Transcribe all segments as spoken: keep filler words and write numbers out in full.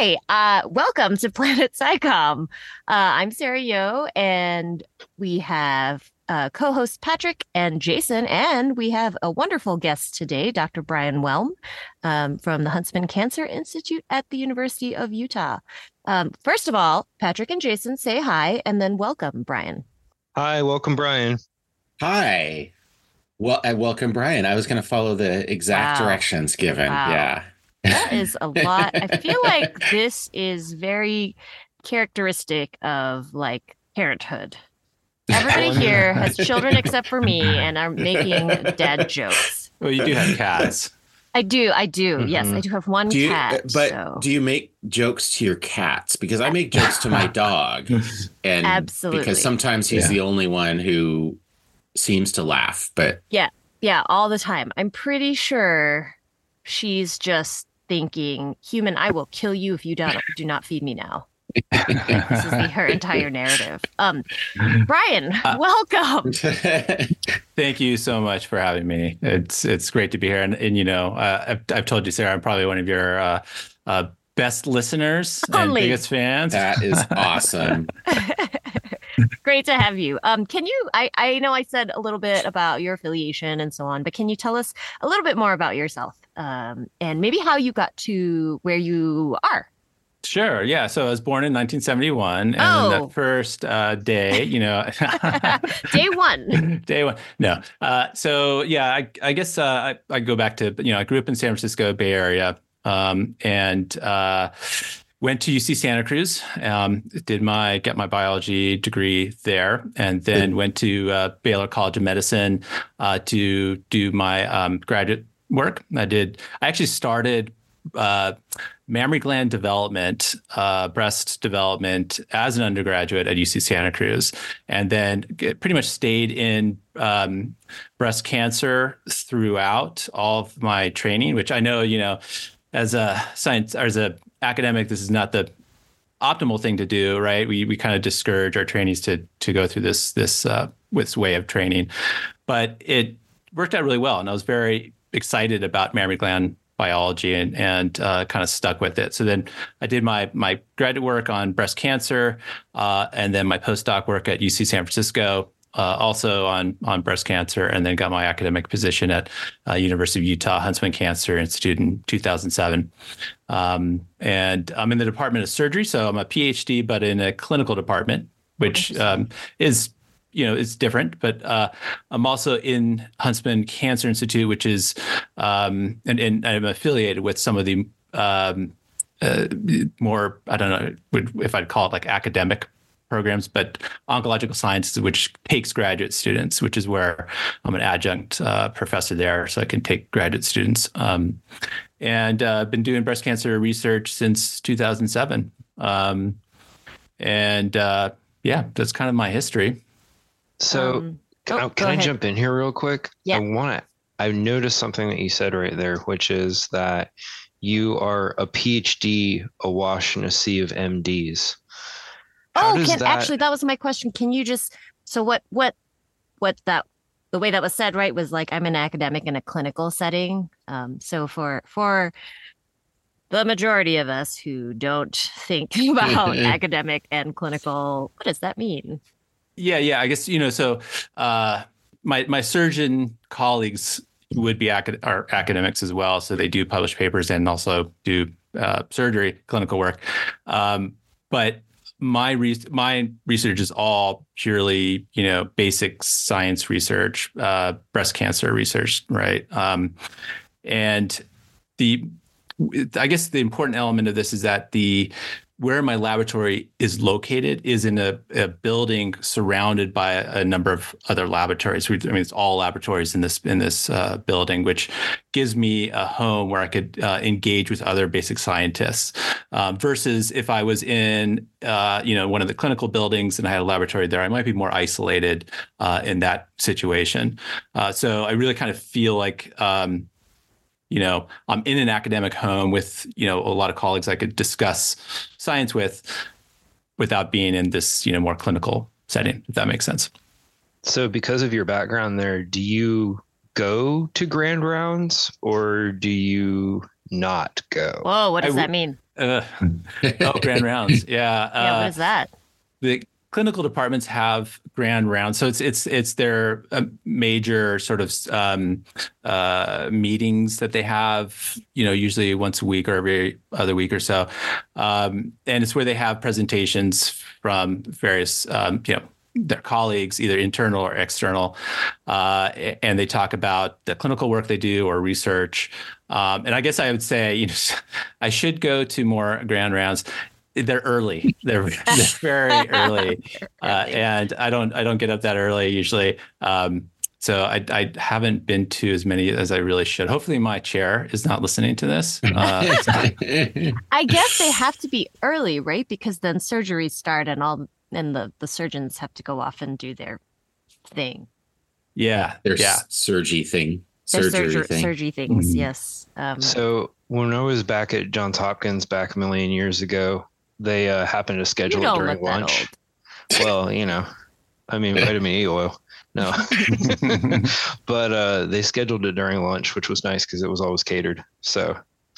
Hi, uh, welcome to Planet SciComm. Uh, I'm Sarah Yo, and we have uh, co-host Patrick and Jason, and we have a wonderful guest today, Doctor Brian Whelm, um, from the Huntsman Cancer Institute at the University of Utah. Um, first of all, Patrick and Jason, say hi, and then welcome, Brian. Hi, welcome, Brian. Hi. Well, I welcome Brian. I was going to follow the exact Wow. directions given. Wow. Yeah. That is a lot. I feel like this is very characteristic of like parenthood. Everybody here has children except for me and are making dad jokes. Well, you do have cats. I do. I do. Mhm. Yes, I do have one Do you, cat. but so. do you make jokes to your cats? Because I make jokes to my dog. And Absolutely. because sometimes he's Yeah. the only one who seems to laugh. But Yeah, yeah, all the time. I'm pretty sure she's just thinking, human, I will kill you if you don't do not feed me now. Like, this is the, her entire narrative. Um, Brian, Uh, welcome. Thank you so much for having me. It's it's great to be here, and and you know, uh, I've I've told you, Sarah, I'm probably one of your uh, uh, best listeners Only. and biggest fans. that is awesome. Great to have you. Um, can you, I, I know I said a little bit about your affiliation and so on, but can you tell us a little bit more about yourself, um, and maybe how you got to where you are? Sure, yeah. So I was born in nineteen seventy-one, and Oh. that first uh, day, you know, Day one. Day one. No. Uh, so yeah, I, I guess uh, I, I go back to, you know, I grew up in San Francisco Bay Area, um, and uh, went to U C Santa Cruz. Um, did my get my biology degree there, and then went to uh, Baylor College of Medicine uh, to do my um, graduate work. I did. I actually started. Uh, mammary gland development, uh, breast development as an undergraduate at U C Santa Cruz, and then pretty much stayed in um, breast cancer throughout all of my training, which I know, you know, as a science, or as a academic, this is not the optimal thing to do, right? We we kind of discourage our trainees to to go through this this uh, this way of training, but it worked out really well, and I was very excited about mammary gland biology and and uh, kind of stuck with it. So then I did my my graduate work on breast cancer, uh, and then my postdoc work at U C San Francisco, uh, also on on breast cancer, and then got my academic position at uh, University of Utah Huntsman Cancer Institute in two thousand seven. Um, and I'm in the Department of Surgery, so I'm a PhD, but in a clinical department, which um, is you know, it's different, but uh, I'm also in Huntsman Cancer Institute, which is, um, and, and I'm affiliated with some of the um, uh, more, I don't know if I'd call it like academic programs, but oncological sciences, which takes graduate students, which is where I'm an adjunct uh, professor there, so I can take graduate students. Um, and uh, I've been doing breast cancer research since two thousand seven. Um, and uh, yeah, that's kind of my history. So, Um, can, oh, I, can go I ahead. jump in here real quick? Yeah. I want to. I noticed something that you said right there, which is that you are a PhD awash in a sea of M Ds. How Oh, does can that? actually that was my question. Can you just so what what what that the way that was said, right, was like I'm an academic in a clinical setting. Um, so for for the majority of us who don't think about academic and clinical, what does that mean? Yeah, yeah. I guess, you know, so uh, my my surgeon colleagues would be acad- are academics as well. So they do publish papers and also do uh, surgery clinical work. Um, but my re- my research is all purely, you know, basic science research, uh, breast cancer research, right? Um, and the I guess the important element of this is that the where my laboratory is located is in a, a building surrounded by a, a number of other laboratories. I mean, it's all laboratories in this in this uh, building, which gives me a home where I could uh, engage with other basic scientists. Um, versus if I was in, uh, you know, one of the clinical buildings and I had a laboratory there, I might be more isolated uh, in that situation. Uh, so I really kind of feel like. Um, You know, I'm in an academic home with, you know, a lot of colleagues I could discuss science with without being in this, you know, more clinical setting, if that makes sense. So, because of your background there, do you go to grand rounds or do you not go. Whoa, what does I that mean? Uh, oh, grand rounds. Yeah. Yeah, Uh, what is that? the clinical departments have grand rounds, so it's it's it's their uh, major sort of um, uh, meetings that they have. You know, usually once a week or every other week or so, um, and it's where they have presentations from various um, you know their colleagues, either internal or external, uh, and they talk about the clinical work they do or research. Um, and I guess I would say, you know, I should go to more grand rounds. They're early. They're, they're very early, uh, and I don't I don't get up that early usually. Um, so I I haven't been to as many as I really should. Hopefully, my chair is not listening to this. Uh, I guess they have to be early, right? Because then surgeries start, and all and the the surgeons have to go off and do their thing. yeah, Their yeah. surgery thing, Their surgery surgery thing. surgery things. Mhm. Yes. Um, So when I was back at Johns Hopkins back a million years ago, they uh, happened to you schedule it don't during look that lunch. old. Well, you know, I mean, vitamin E oil. No, but uh, they scheduled it during lunch, which was nice because it was always catered. So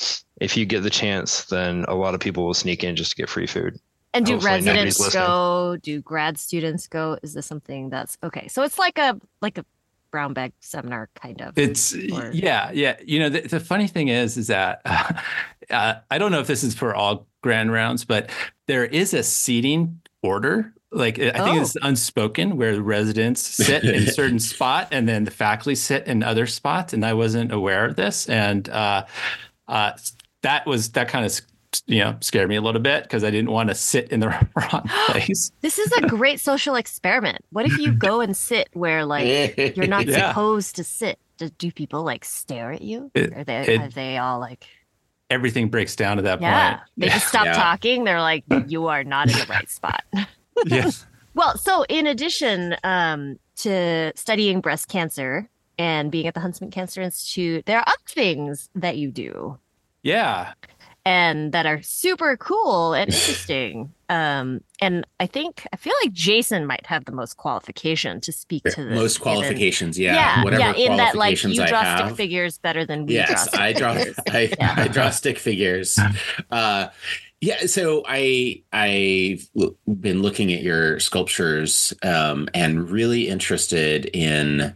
if you get the chance, then a lot of people will sneak in just to get free food. And do Hopefully nobody's residents listening. go? Do grad students go? Is this something that's okay? So it's like a like a brown bag seminar kind of. It's Or- yeah, yeah. You know, the, the funny thing is, is that uh, uh, I don't know if this is for all grand rounds, but there is a seating order. Like I think Oh. it's unspoken, where the residents sit in a certain spot and then the faculty sit in other spots. And I wasn't aware of this, and uh, uh, that was that kind of you know scared me a little bit because I didn't want to sit in the wrong place. This is a great social experiment. What if you go and sit where like you're not Yeah. supposed to sit? Do, do people like stare at you? It- Are they it- are they all like Everything breaks down at that yeah? point. They just stop Yeah. talking. They're like, you are not in the right spot. Yeah. Well, so in addition um, to studying breast cancer and being at the Huntsman Cancer Institute, there are other things that you do Yeah. and that are super cool and interesting. Um, and I think I feel like Jason might have the most qualification to speak to this. Most given- qualifications, yeah. yeah, Whatever yeah. In that, like, qualifications you I draw have. stick figures better than we draw. Yes, Stick I draw. figures. I, Yeah. I draw stick figures. Uh, yeah, so I I've l- been looking at your sculptures um, and really interested in.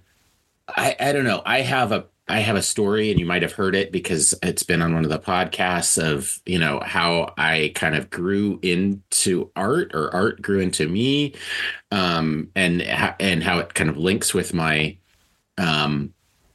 I I don't know. I have a I have a story, and you might have heard it because it's been on one of the podcasts of you know how I kind of grew into art, or art grew into me, um, and ho- and how it kind of links with my. Um,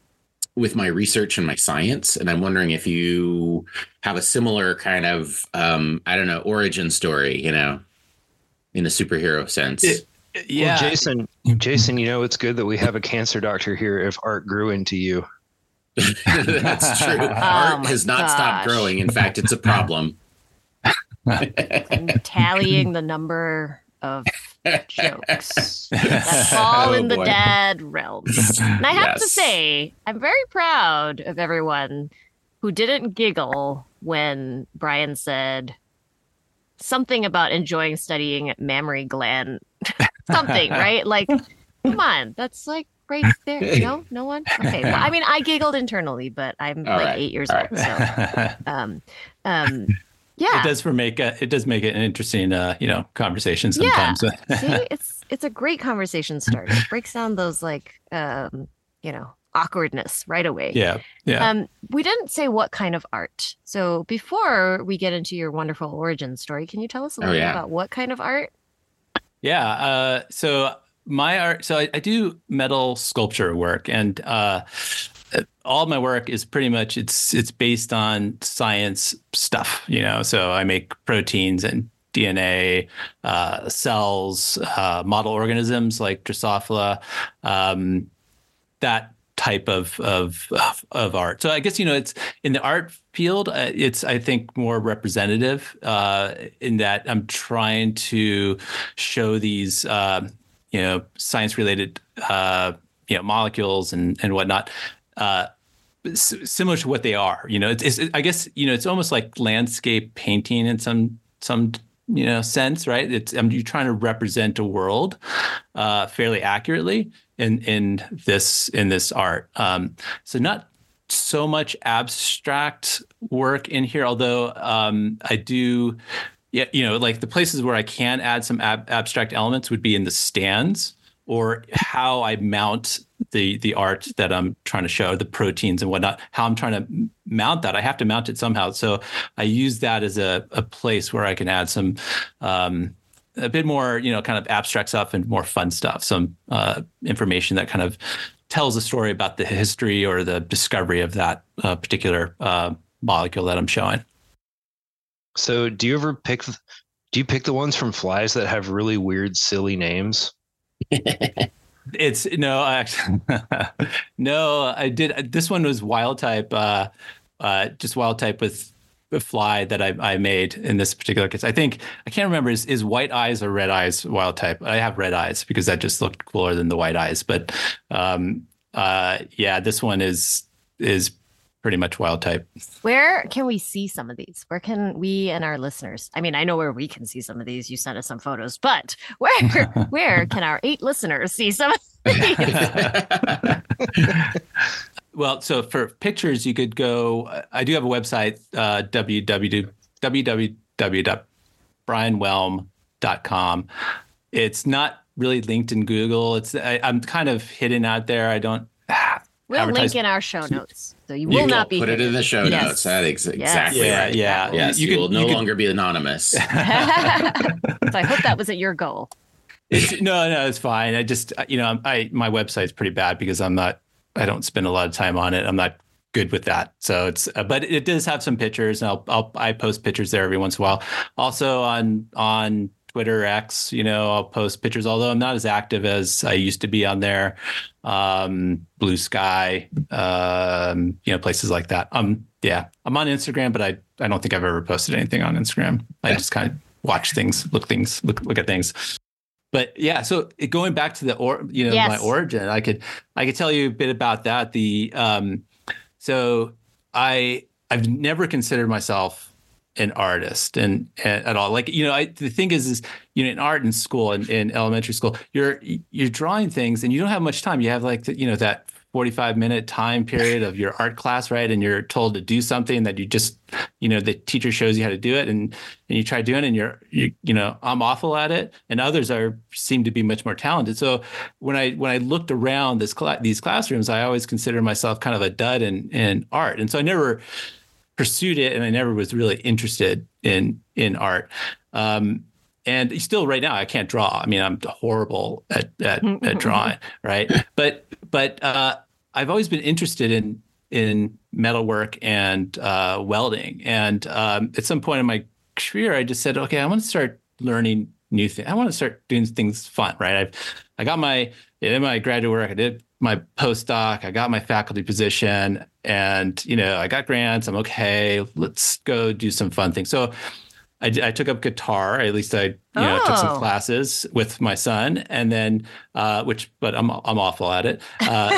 with my research and my science. And I'm wondering if you have a similar kind of, um, I don't know, origin story, you know, in a superhero sense. It- Yeah. Well, Jason, Jason, you know, it's good that we have a cancer doctor here if art grew into you. That's true. Art my has not stopped gosh. growing. In fact, it's a problem. I'm tallying the number of jokes that fall Oh, in the boy. dad realms. And I have to Yes. say, I'm very proud of everyone who didn't giggle when Brian said something about enjoying studying mammary gland. Something, right? Like, come on, that's like right there. No, no one. Okay. Well, I mean, I giggled internally, but I'm All like right. eight years All old. So, um, um, yeah. It does for make a, it does make it an interesting, uh, you know, conversation sometimes. See, it's it's a great conversation starter. It breaks down those like um, you know, awkwardness right away. yeah, yeah. Um, we didn't say what kind of art. So before we get into your wonderful origin story, can you tell us a Oh, little bit yeah. about what kind of art? Yeah. Uh, so my art, so I, I do metal sculpture work, and uh, all my work is pretty much it's it's based on science stuff. You know, so I make proteins and D N A, uh, cells, uh, model organisms like Drosophila, um, that type of, of of of art. So I guess you know it's in the art field. Uh, it's I think more representative uh, in that I'm trying to show these uh, you know science related uh, you know molecules and and whatnot. Uh, s- similar to what they are, you know, it's, it's I guess you know it's almost like landscape painting in some some you know sense, right? It's um, you're trying to represent a world uh, fairly accurately in in this in this art. Um, so not so much abstract work in here, although um, I do, yeah, you know, like the places where I can add some ab- abstract elements would be in the stands or how I mount the the art that I'm trying to show, the proteins and whatnot, how I'm trying to mount that. I have to mount it somehow. So I use that as a, a place where I can add some um, a bit more, you know, kind of abstract stuff and more fun stuff, some uh, information that kind of tells a story about the history or the discovery of that uh, particular uh, molecule that I'm showing. So do you ever pick, do you pick the ones from flies that have really weird, silly names? It's no, actually, no, I did. This one was wild type, uh, uh, just wild type with a fly that I, I made in this particular case. I think, I can't remember, is, is white eyes or red eyes wild type? I have red eyes because that just looked cooler than the white eyes. But um, uh, yeah, this one is is pretty much wild type. Where can we see some of these? Where can we and our listeners? I mean, I know where we can see some of these. You sent us some photos, but where where can our eight listeners see some of these? Well, so for pictures, you could go. I do have a website, uh, w w w dot brian whelm dot com. It's not really linked in Google. It's I, I'm kind of hidden out there. I don't. We'll advertise. link in our show notes, so you You will can not be put it hidden. in the show Yes. notes. That is Yes. exactly Yeah, right. yeah. Yes, You you, could- will no you could- longer be anonymous. So I hope that wasn't your goal. It's, no, no, it's fine. I just, you know, I my website's pretty bad because I'm not. I don't spend a lot of time on it. I'm not good with that. So it's, uh, but it does have some pictures, and I'll, I'll I post pictures there every once in a while. Also on on Twitter X, you know, I'll post pictures, although I'm not as active as I used to be on there. Um, Blue Sky, um, you know, places like that. Um, yeah, I'm on Instagram, but I I don't think I've ever posted anything on Instagram. I just kind of watch things, look things, look look at things. But yeah, so it, going back to the or you know Yes. my origin, I could I could tell you a bit about that. The um, so I I've never considered myself an artist and, and at all. Like, you know, I, the thing is, is, you know, in art in school and in elementary school, you're, you're drawing things and you don't have much time. You have like, the, you know, that forty-five minute time period of your art class, right? And you're told to do something that you just, you know, the teacher shows you how to do it, and, and you try doing it, and you're, you, you know, I'm awful at it, and others are, seem to be much more talented. So when I, when I looked around this, cl- these classrooms, I always considered myself kind of a dud in, in art. And so I never pursued it, and I never was really interested in in art. Um, and still, right now, I can't draw. I mean, I'm horrible at at, at drawing, right? But but uh, I've always been interested in in metalwork and uh, welding. And um, at some point in my career, I just said, okay, I want to start learning new things. I want to start doing things fun, right? I've I got my in my graduate work. I did my postdoc. I got my faculty position, and you know, I got grants. I'm okay. Let's go do some fun things. So I, I took up guitar. At least I, you know, Oh. took some classes with my son, and then, uh, which, but I'm I'm awful at it. Uh,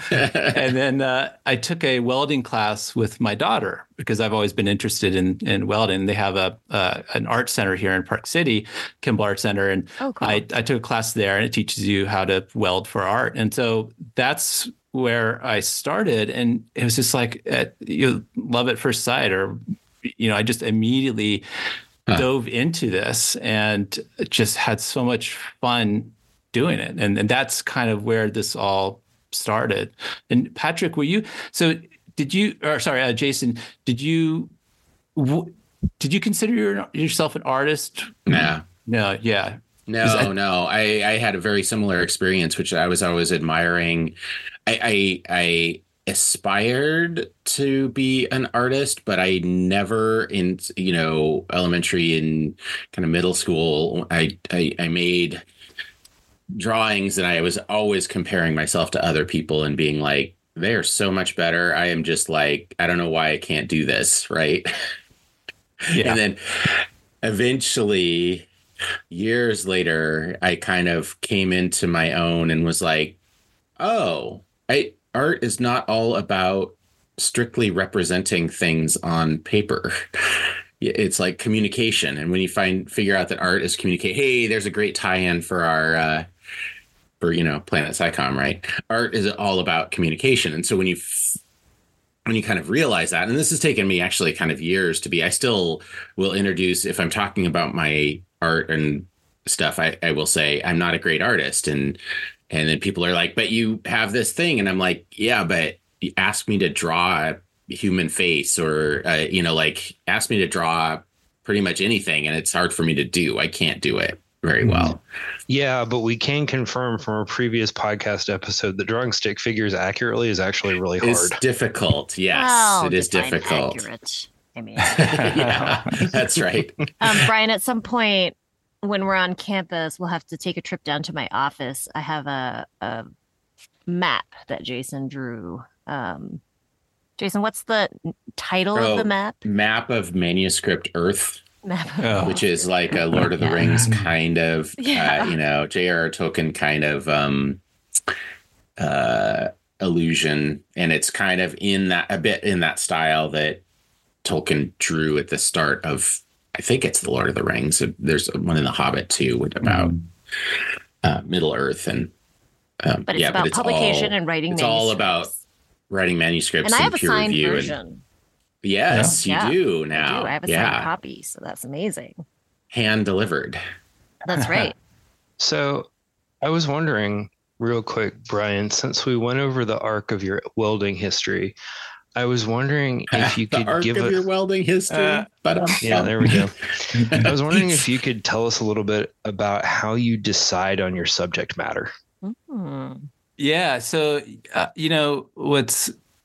and then uh, I took a welding class with my daughter because I've always been interested in in welding. They have a uh, an art center here in Park City, Kimball Art Center, and Oh, cool. I I took a class there, and it teaches you how to weld for art. And so that's where I started, and it was just like at, you love at first sight, or you know, I just immediately Huh. dove into this and just had so much fun doing it. And, and that's kind of where this all started. And Patrick, were you, so did you, or sorry, uh, Jason, did you, w- did you consider your, yourself an artist? No. No, yeah. No, Is that- no. I, I had a very similar experience, which I was always admiring. I, I, I aspired to be an artist, but I never, in you know, elementary and kind of middle school, I, I, I made drawings, and I was always comparing myself to other people and being like, they're so much better. I am just like, I don't know why I can't do this, right? Yeah. And then eventually, years later, I kind of came into my own and was like, oh, I art is not all about strictly representing things on paper. It's like communication. And when you find figure out that art is communicate, hey, there's a great tie-in for our uh for, you know, Planet SciComm, right? Art is all about communication. And so when you f- when you kind of realize that, and this has taken me actually kind of years to be, I still will introduce, if I'm talking about my art and stuff, I, I will say I'm not a great artist. And, and then people are like, but you have this thing. And I'm like, yeah, but you ask me to draw a human face or, uh, you know, like ask me to draw pretty much anything. And it's hard for me to do. I can't do it very well. Yeah, but we can confirm from a previous podcast episode that drawing stick figures accurately is actually really hard. It's difficult. Yes, Well, it is define difficult. Accurate. I mean, Yeah, that's right. um, Brian, at some point when we're on campus, we'll have to take a trip down to my office. I have a, a map that Jason drew. Um, Jason, what's the title Oh, of the map? Map of Manuscript Earth, Map. Oh. which is like a Lord of the Yeah. Rings kind of, Yeah. uh, you know, J R R. Tolkien kind of um, uh, illusion. And it's kind of in that, a bit in that style that Tolkien drew at the start of, I think it's the Lord of the Rings. There's one in The Hobbit too, with about uh, Middle Earth. And um, But it's yeah, about but it's publication all, and writing it's all about manuscripts. writing manuscripts And I and have a peer signed review. And, version. yes, Yeah. you do I now. do. I have a yeah. signed copy, so that's amazing. Hand delivered. That's right. So I was wondering real quick, Brian, since we went over the arc of your welding history, I was wondering if you the could arc give of a your welding history. Uh, but um, yeah, there we go. I was wondering if you could tell us a little bit about how you decide on your subject matter. Hmm. Yeah. So, uh, you know, what's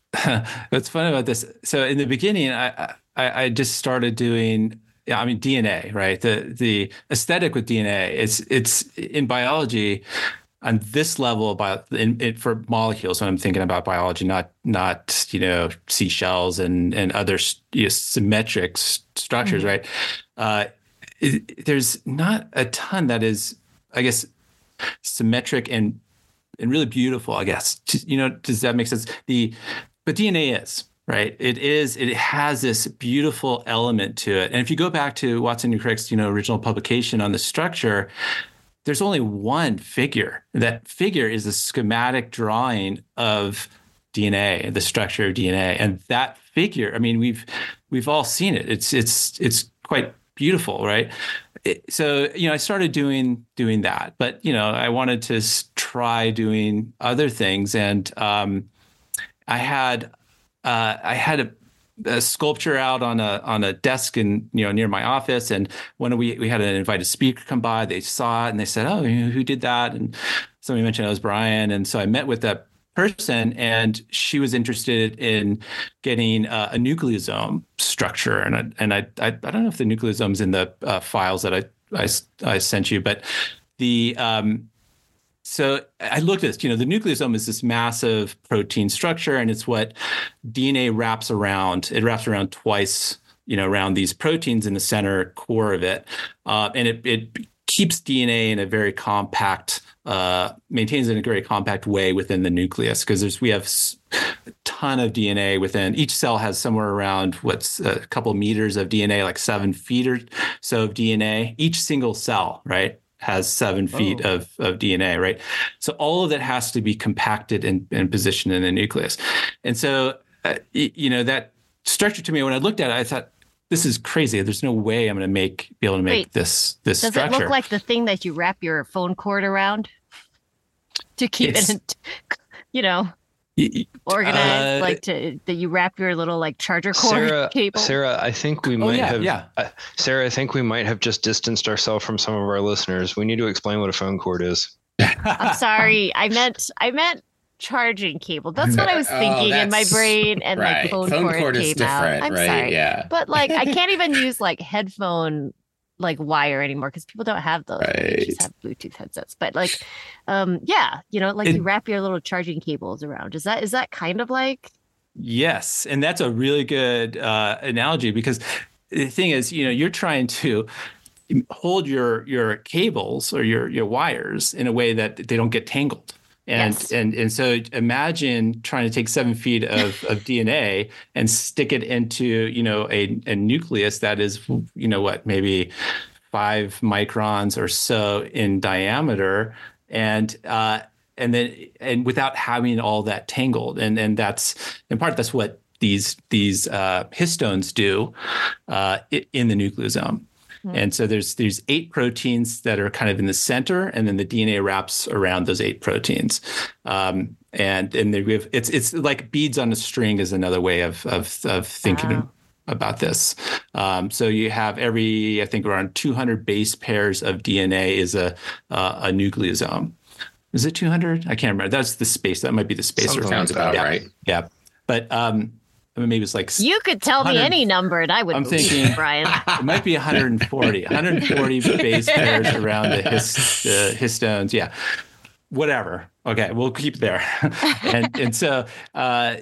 what's fun about this? So in the beginning, I I, I just started doing. Yeah, I mean D N A, right? The the aesthetic with D N A. It's it's in biology. On this level, about in, in, for molecules, when I'm thinking about biology, not not you know seashells and and other you know, symmetric s- structures, Mhm. right? Uh, it, there's not a ton that is, I guess, symmetric and and really beautiful. I guess you know. Does that make sense? The but D N A is. Right. It is. It has this beautiful element to it. And if you go back to Watson and Crick's, you know, original publication on the structure, there's only one figure. That figure is a schematic drawing of D N A, the structure of D N A. And that figure, I mean, we've we've all seen it. It's it's it's quite beautiful, right? It, so, you know, I started doing doing that. But, you know, I wanted to s- try doing other things. And um, I had uh, I had a a sculpture out on a on a desk in you know near my office, and when we we had an invited speaker come by, they saw it and they said, "Oh, you know, who did that?" And somebody mentioned it was Brian, and so I met with that person, and she was interested in getting uh, a nucleosome structure, and I, and I, I I don't know if the nucleosome's in the uh, files that I, I I sent you, but the um, So I looked at this, you know, the nucleosome is this massive protein structure, and it's what D N A wraps around. It wraps around twice, you know, around these proteins in the center core of it. Uh, and it, it keeps D N A in a very compact, uh, maintains it in a very compact way within the nucleus, because there's we have a ton of D N A within. Each cell has somewhere around what's a couple meters of D N A, like seven feet or so of D N A. Each single cell, right? Has seven feet Oh. of, of D N A, right? So all of that has to be compacted and, and positioned in the nucleus. And so, uh, y- you know, that structure to me, when I looked at it, I thought, this is crazy. There's no way I'm going to make be able to make Wait, this this Does structure. it look like the thing that you wrap your phone cord around to keep It's- it, in, you know, Y- y- organized? Uh, like to that you wrap your little like charger cord Sarah, cable? Sarah, I think we Oh, might yeah, have. yeah. Uh, Sarah, I think we might have just distanced ourselves from some of our listeners. We need to explain what a phone cord is. I'm sorry. I meant I meant charging cable. That's what I was Oh, thinking in my that's- brain, and right. like phone, Phone cord, cord is came out. different, I'm right? sorry. Yeah. But like I can't even use like headphone like wire anymore because people don't have those. They just Right. have Bluetooth headsets. But like um yeah, you know, like It- you wrap your little charging cables around. Is that is that kind of like Yes, and that's a really good uh, analogy, because the thing is, you know, you're trying to hold your your cables or your your wires in a way that they don't get tangled. And Yes. and and so imagine trying to take seven feet of, of D N A and stick it into, you know, a, a nucleus that is, you know, what, maybe five microns or so in diameter, and uh, and then and without having all that tangled. And and that's in part that's what these these uh, histones do uh, in the nucleosome. And so there's there's eight proteins that are kind of in the center, and then the D N A wraps around those eight proteins. Um, and and they have, it's it's like beads on a string is another way of of, of thinking wow. about this. Um, so you have every I think around two hundred base pairs of D N A is a uh, a nucleosome. Is it two hundred? I can't remember. That's the space. That might be the spacer. Something sounds about yeah. right. Yeah, but. Um, I mean, maybe it's like you could tell me any number, and I would. I'm believe thinking, Brian. It might be one hundred forty, one hundred forty base pairs around the, his, the histones. Yeah, whatever. Okay, we'll keep there. and and so, uh,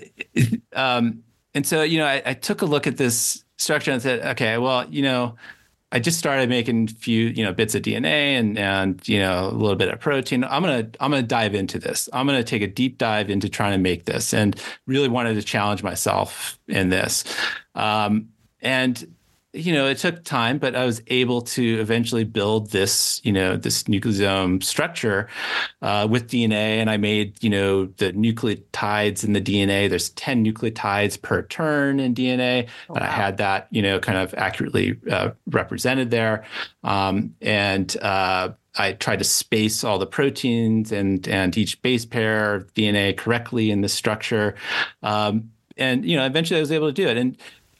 um, and so, you know, I, I took a look at this structure and said, okay, well, you know, I just started making a few, you know, bits of D N A and and you know a little bit of protein. I'm gonna I'm gonna dive into this. I'm gonna take a deep dive into trying to make this, and really wanted to challenge myself in this. Um, and you know, it took time, but I was able to eventually build this, you know, this nucleosome structure uh, with D N A. And I made, you know, the nucleotides in the D N A. There's ten nucleotides per turn in D N A. Oh, and wow. I had that, you know, kind of accurately uh, represented there. Um, and uh, I tried to space all the proteins and and each base pair of D N A correctly in the structure. Um, and, you know, eventually I was able to do it. And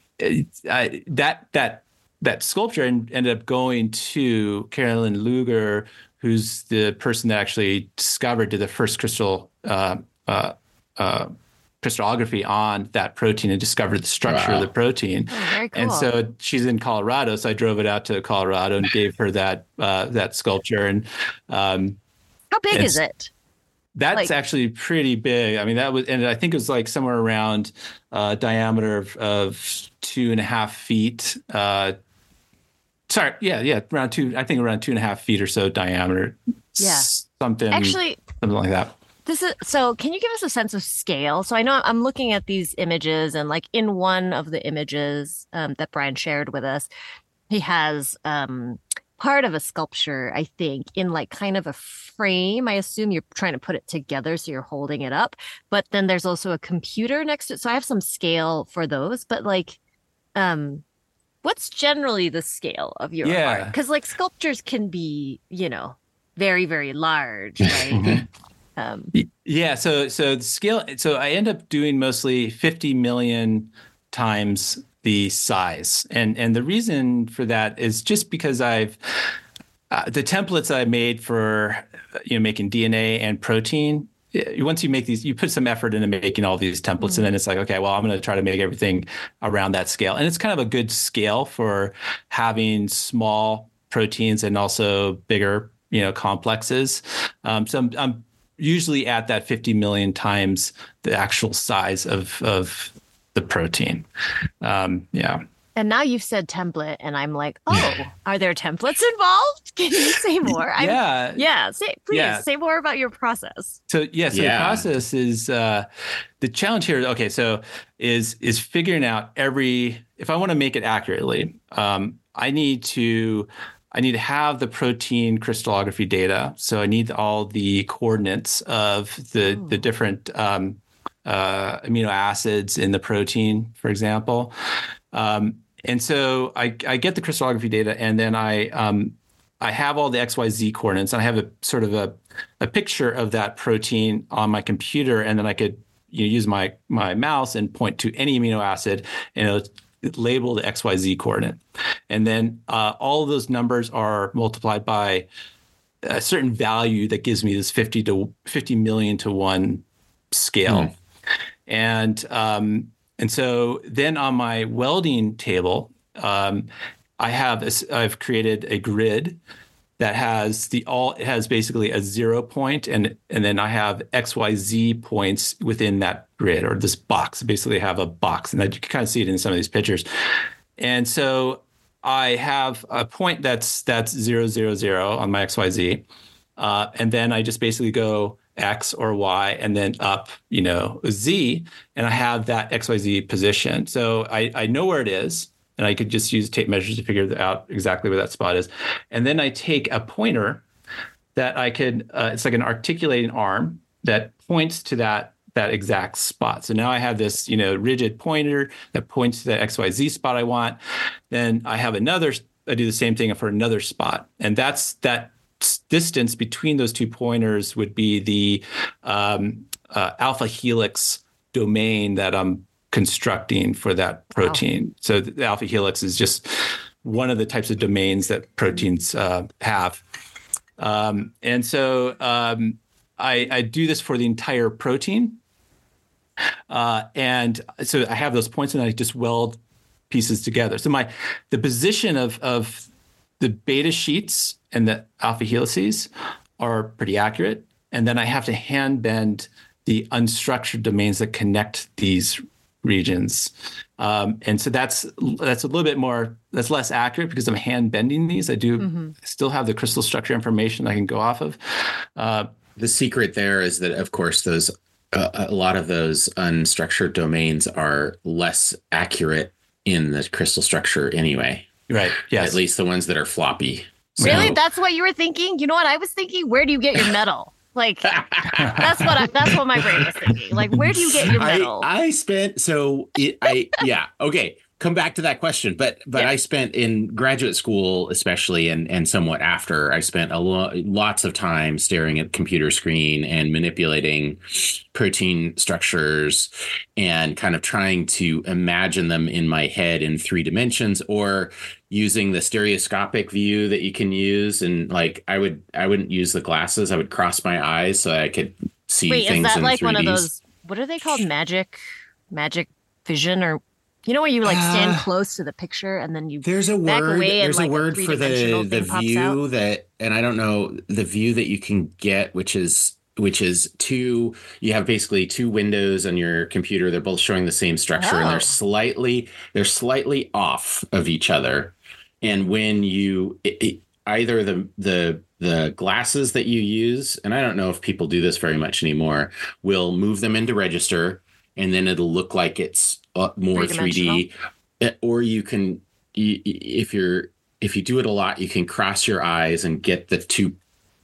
I, that that that sculpture ended up going to Carolyn Luger, who's the person that actually discovered did the first crystal uh, uh, uh, crystallography on that protein and discovered the structure wow. of the protein. Oh, very cool. And so she's in Colorado, so I drove it out to Colorado and gave her that uh, that sculpture. And um, how big is it? That's like, actually pretty big. I mean, that was, and I think it was like somewhere around uh, diameter of, of two and a half feet. Uh, sorry, yeah, yeah, around two. I think around two and a half feet or so diameter. Yeah, something actually, something like that. This is so. Can you give us a sense of scale? So I know I'm looking at these images, and like in one of the images um, that Brian shared with us, he has um, part of a sculpture, I think, in like kind of a frame. I assume you're trying to put it together, so you're holding it up. But then there's also a computer next to it. So I have some scale for those. But like, um, what's generally the scale of your yeah. art? Because like sculptures can be, you know, very, very large, right? um, yeah. So so the scale. So I end up doing mostly fifty million times the size, and and the reason for that is just because I've uh, the templates I made for you know making D N A and protein. Once you make these, you put some effort into making all these templates, mm-hmm. and then it's like, okay, well, I'm going to try to make everything around that scale, and it's kind of a good scale for having small proteins and also bigger, you know, complexes. Um, so I'm, I'm usually at that fifty million times the actual size of of the protein. Um, yeah. And now you've said template, and I'm like, oh, are there templates involved? Can you say more? I'm, yeah. Yeah. Say, please yeah. say more about your process. So, yeah, so yeah. the process is uh, the challenge here. Okay. So is, is figuring out every, if I want to make it accurately, um, I need to, I need to have the protein crystallography data. So I need all the coordinates of the, Ooh. the different um, uh, amino acids in the protein, for example. Um, And so I, I get the crystallography data, and then I um, I have all the X Y Z coordinates, and I have a sort of a, a picture of that protein on my computer, and then I could you know, use my my mouse and point to any amino acid, and it'll label the X Y Z coordinate. And then uh, all of those numbers are multiplied by a certain value that gives me this fifty to fifty million to one scale. Mm. And um, And so then on my welding table, um, I have a, I've created a grid that has the all it has basically a zero point, and and then I have X Y Z points within that grid, or this box. Basically, I have a box, and that you can kind of see it in some of these pictures. And so I have a point that's that's zero zero zero on my X Y Z, uh, and then I just basically go X or Y and then up, you know, Z, and I have that X Y Z position. So I, I know where it is, and I could just use tape measures to figure out exactly where that spot is. And then I take a pointer that I could, uh, it's like an articulating arm that points to that that exact spot. So now I have this, you know, rigid pointer that points to the X Y Z spot I want. Then I have another, I do the same thing for another spot. And that's that distance between those two pointers would be the um, uh, alpha helix domain that I'm constructing for that protein. Wow. So the alpha helix is just one of the types of domains that proteins uh, have. Um, and so um, I, I do this for the entire protein. Uh, and so I have those points and I just weld pieces together. So my the position of, of the beta sheets and the alpha helices are pretty accurate. And then I have to hand bend the unstructured domains that connect these regions. Um, and so that's that's a little bit more, that's less accurate because I'm hand bending these. I do mm-hmm. still have the crystal structure information I can go off of. Uh, the secret there is that, of course, those uh, a lot of those unstructured domains are less accurate in the crystal structure anyway. Right. Yes. At least the ones that are floppy. So. Really? That's what you were thinking? You know what I was thinking? Where do you get your metal? Like, that's what I, that's what my brain was thinking. Like, where do you get your metal? I, I spent, so it, I, yeah, okay. Come back to that question. But, but yeah. I spent in graduate school, especially, and, and somewhat after, I spent a lo- lots of time staring at the computer screen and manipulating protein structures and kind of trying to imagine them in my head in three dimensions, or using the stereoscopic view that you can use. And like, I would, I wouldn't use the glasses. I would cross my eyes so I could see Wait, things in is that like three Ds. One of those, what are they called? Magic, magic vision, or, you know, where you like stand uh, close to the picture and then you there's a back word, away there's and, like, a word a for the, the view out. that, and I don't know, the view that you can get, which is, which is two, you have basically two windows on your computer. They're both showing the same structure oh. and they're slightly, they're slightly off of each other. And when you it, it, either the the the glasses that you use, and I don't know if people do this very much anymore, will move them into register, and then it'll look like it's more three D. Or you can, if you're if you do it a lot, you can cross your eyes and get the two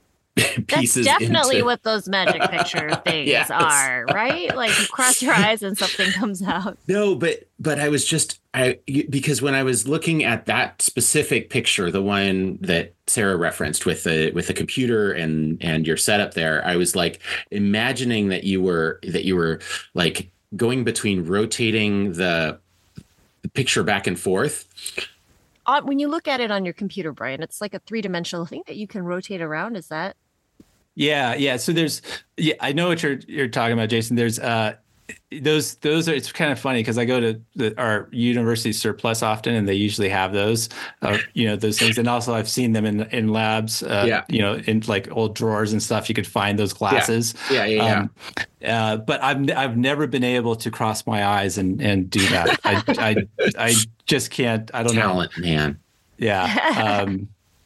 pieces. That's definitely into... what those magic picture things yes. are, right? Like you cross your eyes and something comes out. No, but but I was just I because when I was looking at that specific picture, the one that Sarah referenced with the with the computer and and your setup there, I was like imagining that you were that you were like going between rotating the, the picture back and forth. Uh, when you look at it on your computer, Brian, it's like a three-dimensional thing that you can rotate around. Is that? Yeah, yeah. So there's, yeah, I know what you're you're talking about, Jason. There's uh, those those are. It's kind of funny because I go to the, our university surplus often, and they usually have those, uh, you know, those things. And also, I've seen them in in labs. Uh, yeah. You know, in like old drawers and stuff. You could find those glasses. Yeah, yeah, yeah. Um, uh, but I've I've never been able to cross my eyes and and do that. I I I just can't. I don't Talent, know. man. Yeah. Um,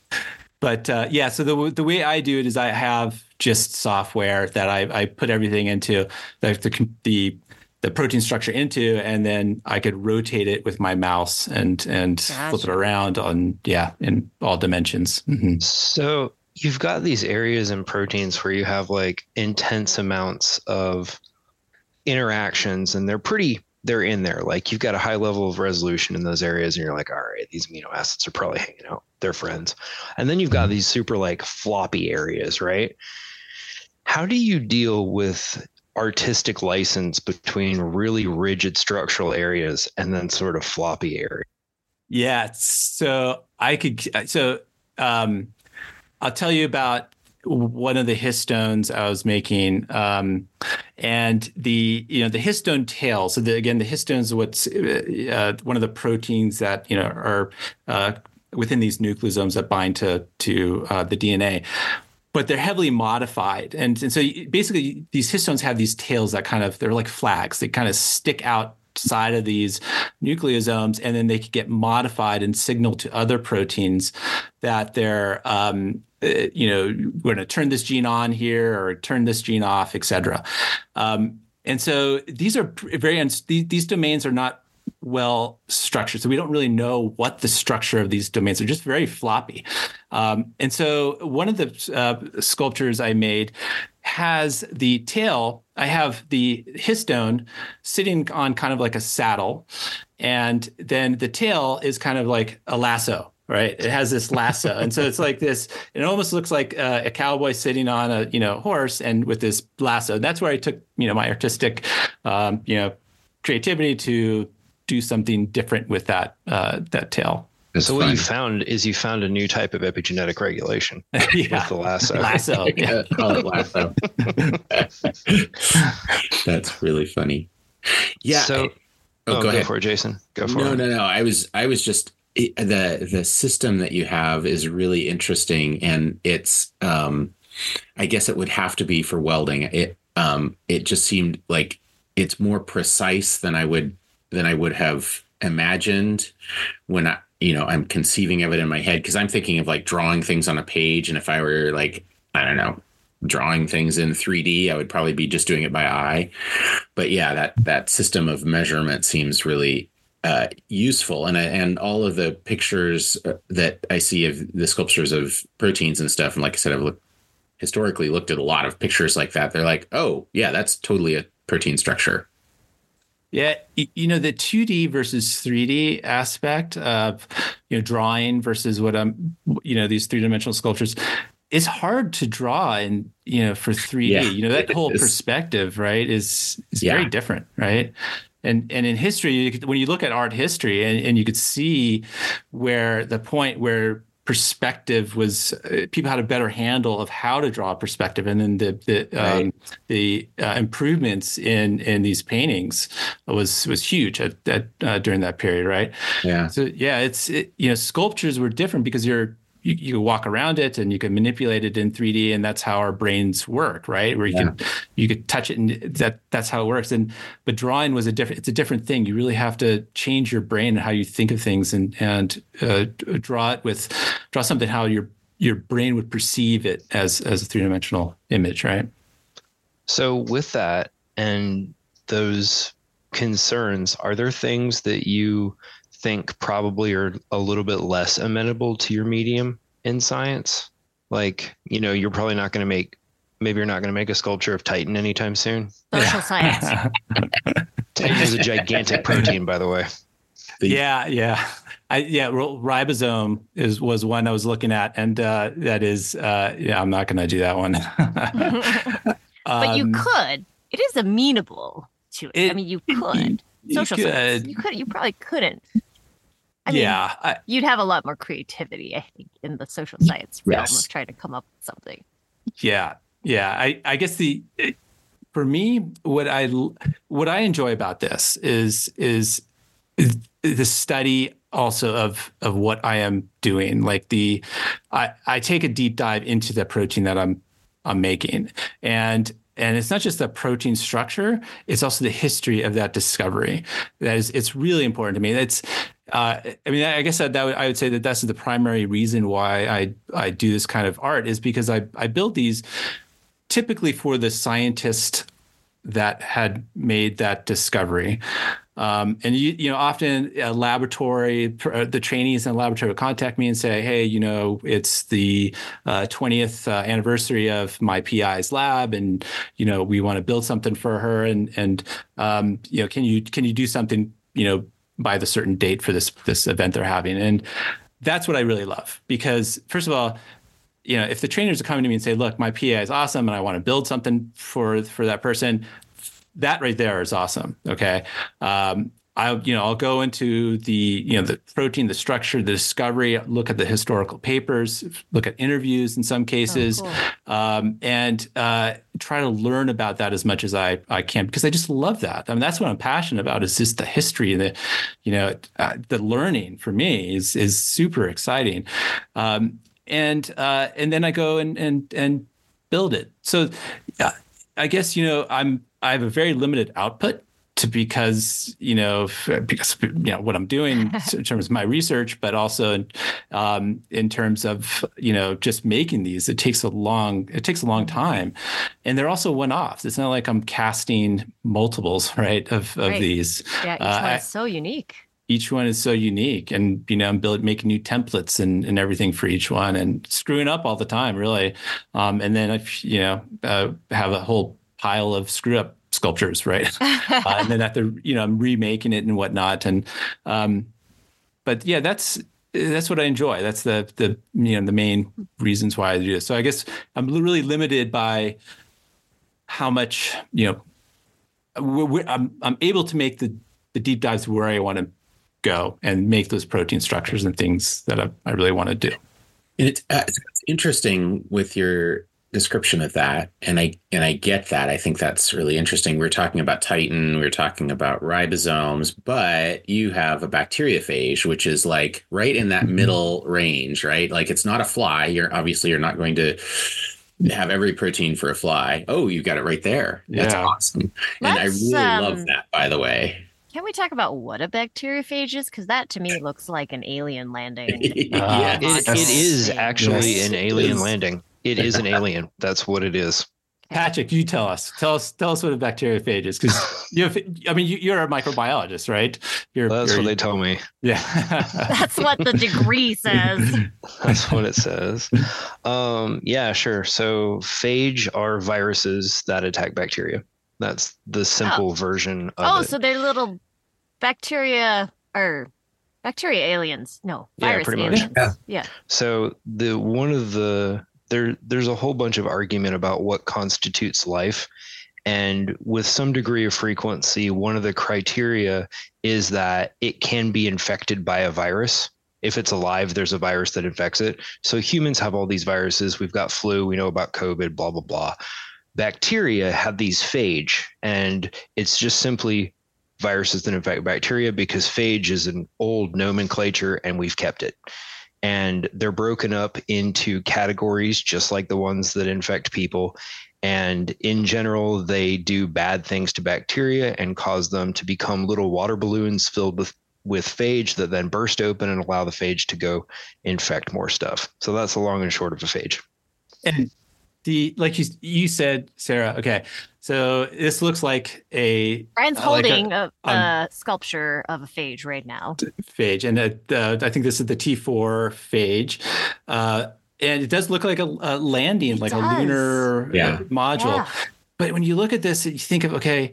But uh, yeah, so the the way I do it is I have just software that I, I put everything into, the, the the the protein structure into, and then I could rotate it with my mouse and and gotcha. flip it around on yeah in all dimensions. Mm-hmm. So you've got these areas in proteins where you have like intense amounts of interactions, and they're pretty. They're in there. Like you've got a high level of resolution in those areas and you're like, all right, these amino acids are probably hanging out. They're friends. And then you've got these super like floppy areas, right? How do you deal with artistic license between really rigid structural areas and then sort of floppy areas? Yeah. So I could, so um, I'll tell you about one of the histones I was making, um, and the you know the histone tail. So the, again, the histone is what's uh, one of the proteins that you know are uh, within these nucleosomes that bind to to uh, the D N A. But they're heavily modified, and and so basically these histones have these tails that kind of they're like flags. They kind of stick out side of these nucleosomes, and then they could get modified and signal to other proteins that they're um, uh, you know, we're going to turn this gene on here or turn this gene off, et cetera. Um, and so these are very, these, these domains are not well structured. So we don't really know what the structure of these domains are, just very floppy. Um, and so one of the uh, sculptures I made has the tail. I have the histone sitting on kind of like a saddle, and then the tail is kind of like a lasso, right? It has this lasso, and so it's like this. It almost looks like uh, a cowboy sitting on a you know horse, and with this lasso. That's where I took you know my artistic, um, you know, creativity to do something different with that uh, that tail. So what you found is you found a new type of epigenetic regulation yeah. with the lasso. Lasso, yeah. Call it lasso. That's really funny. Yeah. So, I, oh, oh, go, go ahead. for it, Jason. Go for no, it. No, no, no. I was, I was just it, the the system that you have is really interesting, and it's, um, I guess it would have to be for welding. It, um, it just seemed like it's more precise than I would than I would have imagined when I. You know, I'm conceiving of it in my head because I'm thinking of like drawing things on a page. And if I were like, I don't know, drawing things in three D, I would probably be just doing it by eye. But yeah, that that system of measurement seems really uh, useful. And I, and all of the pictures that I see of the sculptures of proteins and stuff, and like I said, I've looked, historically looked at a lot of pictures like that. They're like, oh, yeah, that's totally a protein structure. Yeah, you know, the two D versus three D aspect of, you know, drawing versus what I'm, you know, these three-dimensional sculptures, it's hard to draw in, you know, for three D. Yeah, you know, that whole is. perspective, right, is is yeah. very different, right? And and in history, you could, when you look at art history, and, and you could see where the point where perspective was uh, people had a better handle of how to draw a perspective, and then the the right. um, the uh, improvements in in these paintings was was huge at, at uh, during that period, right? Yeah. So yeah, it's it, you know sculptures were different because you're you, you can walk around it and you can manipulate it in three D, and that's how our brains work, right? Where you yeah. can you could touch it, and that that's how it works. And but drawing was a different it's a different thing. You really have to change your brain and how you think of things, and and uh, draw it with draw something how your your brain would perceive it as as a three-dimensional image, right? So with that and those concerns, are there things that you think probably are a little bit less amenable to your medium in science? Like, you know, you're probably not going to make, maybe you're not going to make a sculpture of Titan anytime soon. Social science. Titan is a gigantic protein, by the way. Yeah, yeah. I, yeah, ribosome is was one I was looking at, and uh, that is, uh, yeah, I'm not going to do that one. But um, you could. It is amenable to it. it I mean, you could. You, Social you science. could. You could. You probably couldn't. I yeah, mean, I, you'd have a lot more creativity, I think, in the social science realm yes. of trying to come up with something. Yeah, yeah. I, I guess the for me, what I what I enjoy about this is is the study also of of what I am doing. Like the, I I take a deep dive into the protein that I'm I'm making, and. And it's not just the protein structure; it's also the history of that discovery. That is, it's really important to me. It's, uh, I mean, I guess that, that would, I would say that that's the primary reason why I I do this kind of art is because I I build these typically for the scientist that had made that discovery. Um, and you, you know, often a laboratory, the trainees in a laboratory will contact me and say, "Hey, you know, it's the uh, twentieth uh, anniversary of my P I's lab, and you know, we want to build something for her, and and um, you know, can you can you do something, you know, by the certain date for this this event they're having?" And that's what I really love because, first of all, you know, if the trainers are coming to me and say, "Look, my P I is awesome, and I want to build something for for that person," that right there is awesome. Okay. Um, I'll, you know, I'll go into the, you know, the protein, the structure, the discovery, look at the historical papers, look at interviews in some cases, oh, cool. um, and uh, try to learn about that as much as I, I can, because I just love that. I mean, that's what I'm passionate about is just the history and the, you know, uh, the learning for me is, is super exciting. Um, and, uh, and then I go and, and, and build it. So uh, I guess, you know, I'm, I have a very limited output to because, you know, because, you know, what I'm doing in terms of my research, but also um, in terms of, you know, just making these, it takes a long, it takes a long time. And they're also one-offs. It's not like I'm casting multiples, right, of, of right. these. Yeah, each uh, one's so unique. each one is so unique, and you know, I'm building making new templates and, and everything for each one, and screwing up all the time, really. Um, and then I, you know, uh, have a whole pile of screw up sculptures, right? uh, and then after, you know, I'm remaking it and whatnot. And um, but yeah, that's that's what I enjoy. That's the the you know the main reasons why I do this. So I guess I'm really limited by how much, you know, we're, we're, I'm I'm able to make the the deep dives where I want to go and make those protein structures and things that I, I really want to do. And it's, uh, it's interesting with your description of that, and I and I get that. I think that's really interesting. We we're talking about Titin, we we're talking about ribosomes, but you have a bacteriophage, which is like right in that mm-hmm. middle range, right? Like it's not a fly. You're obviously you're not going to have every protein for a fly. Oh, you got it right there. That's yeah. awesome. Let's, and I really um, love that, by the way. Can we talk about what a bacteriophage is? Because that to me looks like an alien landing. uh, it, it is actually Yes, an it alien is. landing. It is an alien. That's what it is. Patrick, you tell us. Tell us. Tell us what a bacteriophage is, because you have. I mean, you, you're a microbiologist, right? You're, That's you're, what they tell me. Yeah. That's what the degree says. That's what it says. Um, yeah, sure. So phage are viruses that attack bacteria. That's the simple Oh. version of Oh, it. so they're little bacteria or bacteria aliens. No, Yeah, virus pretty much. aliens. Yeah. Yeah. So the one of the there there's a whole bunch of argument about what constitutes life, and with some degree of frequency, one of the criteria is that it can be infected by a virus. If it's alive, there's a virus that infects it. So humans have all these viruses. We've got flu. We know about COVID. Blah blah blah. Bacteria have these phage, and it's just simply viruses that infect bacteria, because phage is an old nomenclature and we've kept it. And they're broken up into categories just like the ones that infect people. And in general, they do bad things to bacteria and cause them to become little water balloons filled with, with phage that then burst open and allow the phage to go infect more stuff. So that's the long and short of a phage. And the like you you said, Sarah. Okay, so this looks like a Brian's uh, like holding a, a, a, um, sculpture of a phage right now. phage, and uh, uh, I think this is the T four phage, uh, and it does look like a, a landing, It like does. a lunar Yeah. uh, module. Yeah. But when you look at this, you think of, okay,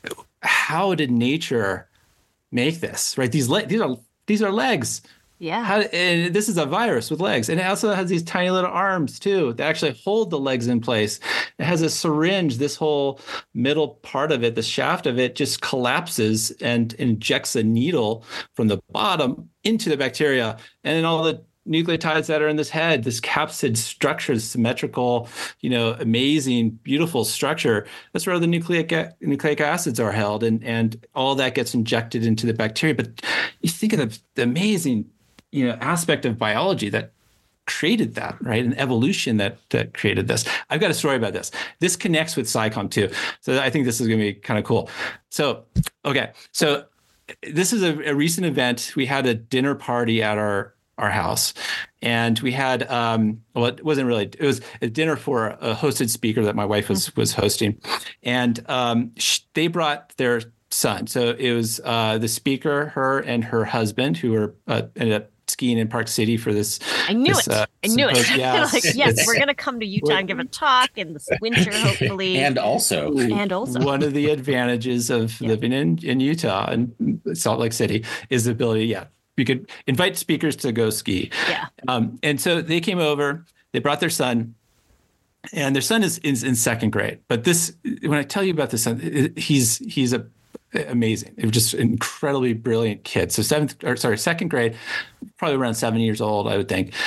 how did nature make this? Right? These le- these are these are legs. Yeah. How, and this is a virus with legs, and it also has these tiny little arms too that actually hold the legs in place. It has a syringe. This whole middle part of it, the shaft of it, just collapses and injects a needle from the bottom into the bacteria, and then all the nucleotides that are in this head, this capsid structure, this symmetrical, you know, amazing, beautiful structure. That's where the nucleic nucleic acids are held, and and all that gets injected into the bacteria. But you think of the, the amazing, you know, aspect of biology that created that, right? An evolution that, that created this. I've got a story about this. This connects with SciComm too. So I think this is going to be kind of cool. So, okay. So this is a, a recent event. We had a dinner party at our, our house, and we had, um, well, it wasn't really, it was a dinner for a hosted speaker that my wife was, was hosting. And um, sh- they brought their son. So it was uh, the speaker, her and her husband, who were uh, ended up skiing in Park City for this. I knew this, it. uh, I knew suppose- it. Yeah, like, yes, we're going to come to Utah and give a talk in this winter, hopefully. And also, And also. one of the advantages of Yeah. living in, in Utah and Salt Lake City is the ability, yeah, you could invite speakers to go ski. Yeah. Um, and so they came over, they brought their son, and their son is, is in second grade. But this, when I tell you about this son, he's he's a amazing. It was just an incredibly brilliant kid. So seventh, or sorry, second grade, probably around seven years old, I would think.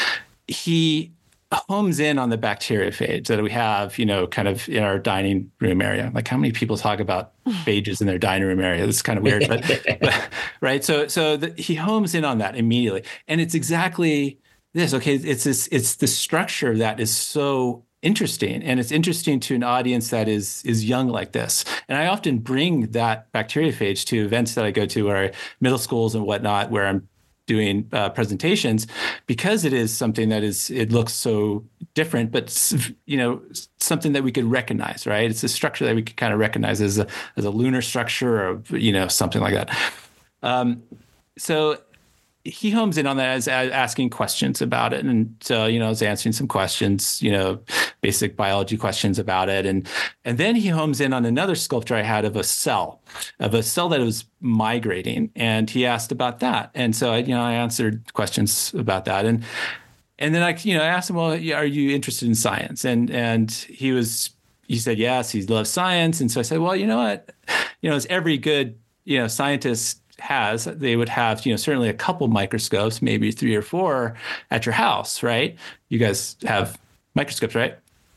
He homes in on the bacteriophage that we have, you know, kind of in our dining room area. Like, how many people talk about phages in their dining room area? This is kind of weird, but, but right. So, so the, he homes in on that immediately, and it's exactly this. Okay, it's this. It's the structure that is so interesting, and it's interesting to an audience that is is young like this. And I often bring that bacteriophage to events that I go to, where I, middle schools and whatnot, where I'm doing uh, presentations, because it is something that is, it looks so different, but, you know, something that we could recognize, right? It's a structure that we could kind of recognize as a, as a lunar structure, or, you know, something like that. Um, so he homes in on that as, as asking questions about it. And so, you know, I was answering some questions, you know, basic biology questions about it. And, and then he homes in on another sculpture I had of a cell, of a cell that was migrating. And he asked about that. And so, I, you know, I answered questions about that. And, and then I, you know, I asked him, well, are you interested in science? And, and he was, he said, yes, he loves science. And so I said, well, you know what, you know, as every good, you know, scientist has, they would have, you know, certainly a couple microscopes, maybe three or four at your house, right? You guys have microscopes, right?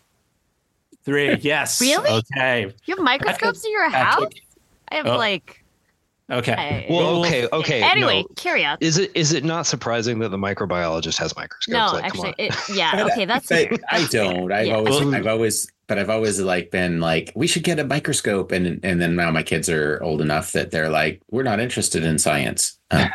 Three, yes. Really? Okay. You have microscopes in your house? I have oh. like. Okay. I, Well, okay, okay. Anyway, no. curious. Is it is it not surprising that the microbiologist has microscopes? No, like, actually, it, yeah. Okay, that's I, fair. I That's don't. fair. I've Yeah. always, Well, I've always, but I've always like been like, we should get a microscope, and and then now my kids are old enough that they're like, we're not interested in science. Uh,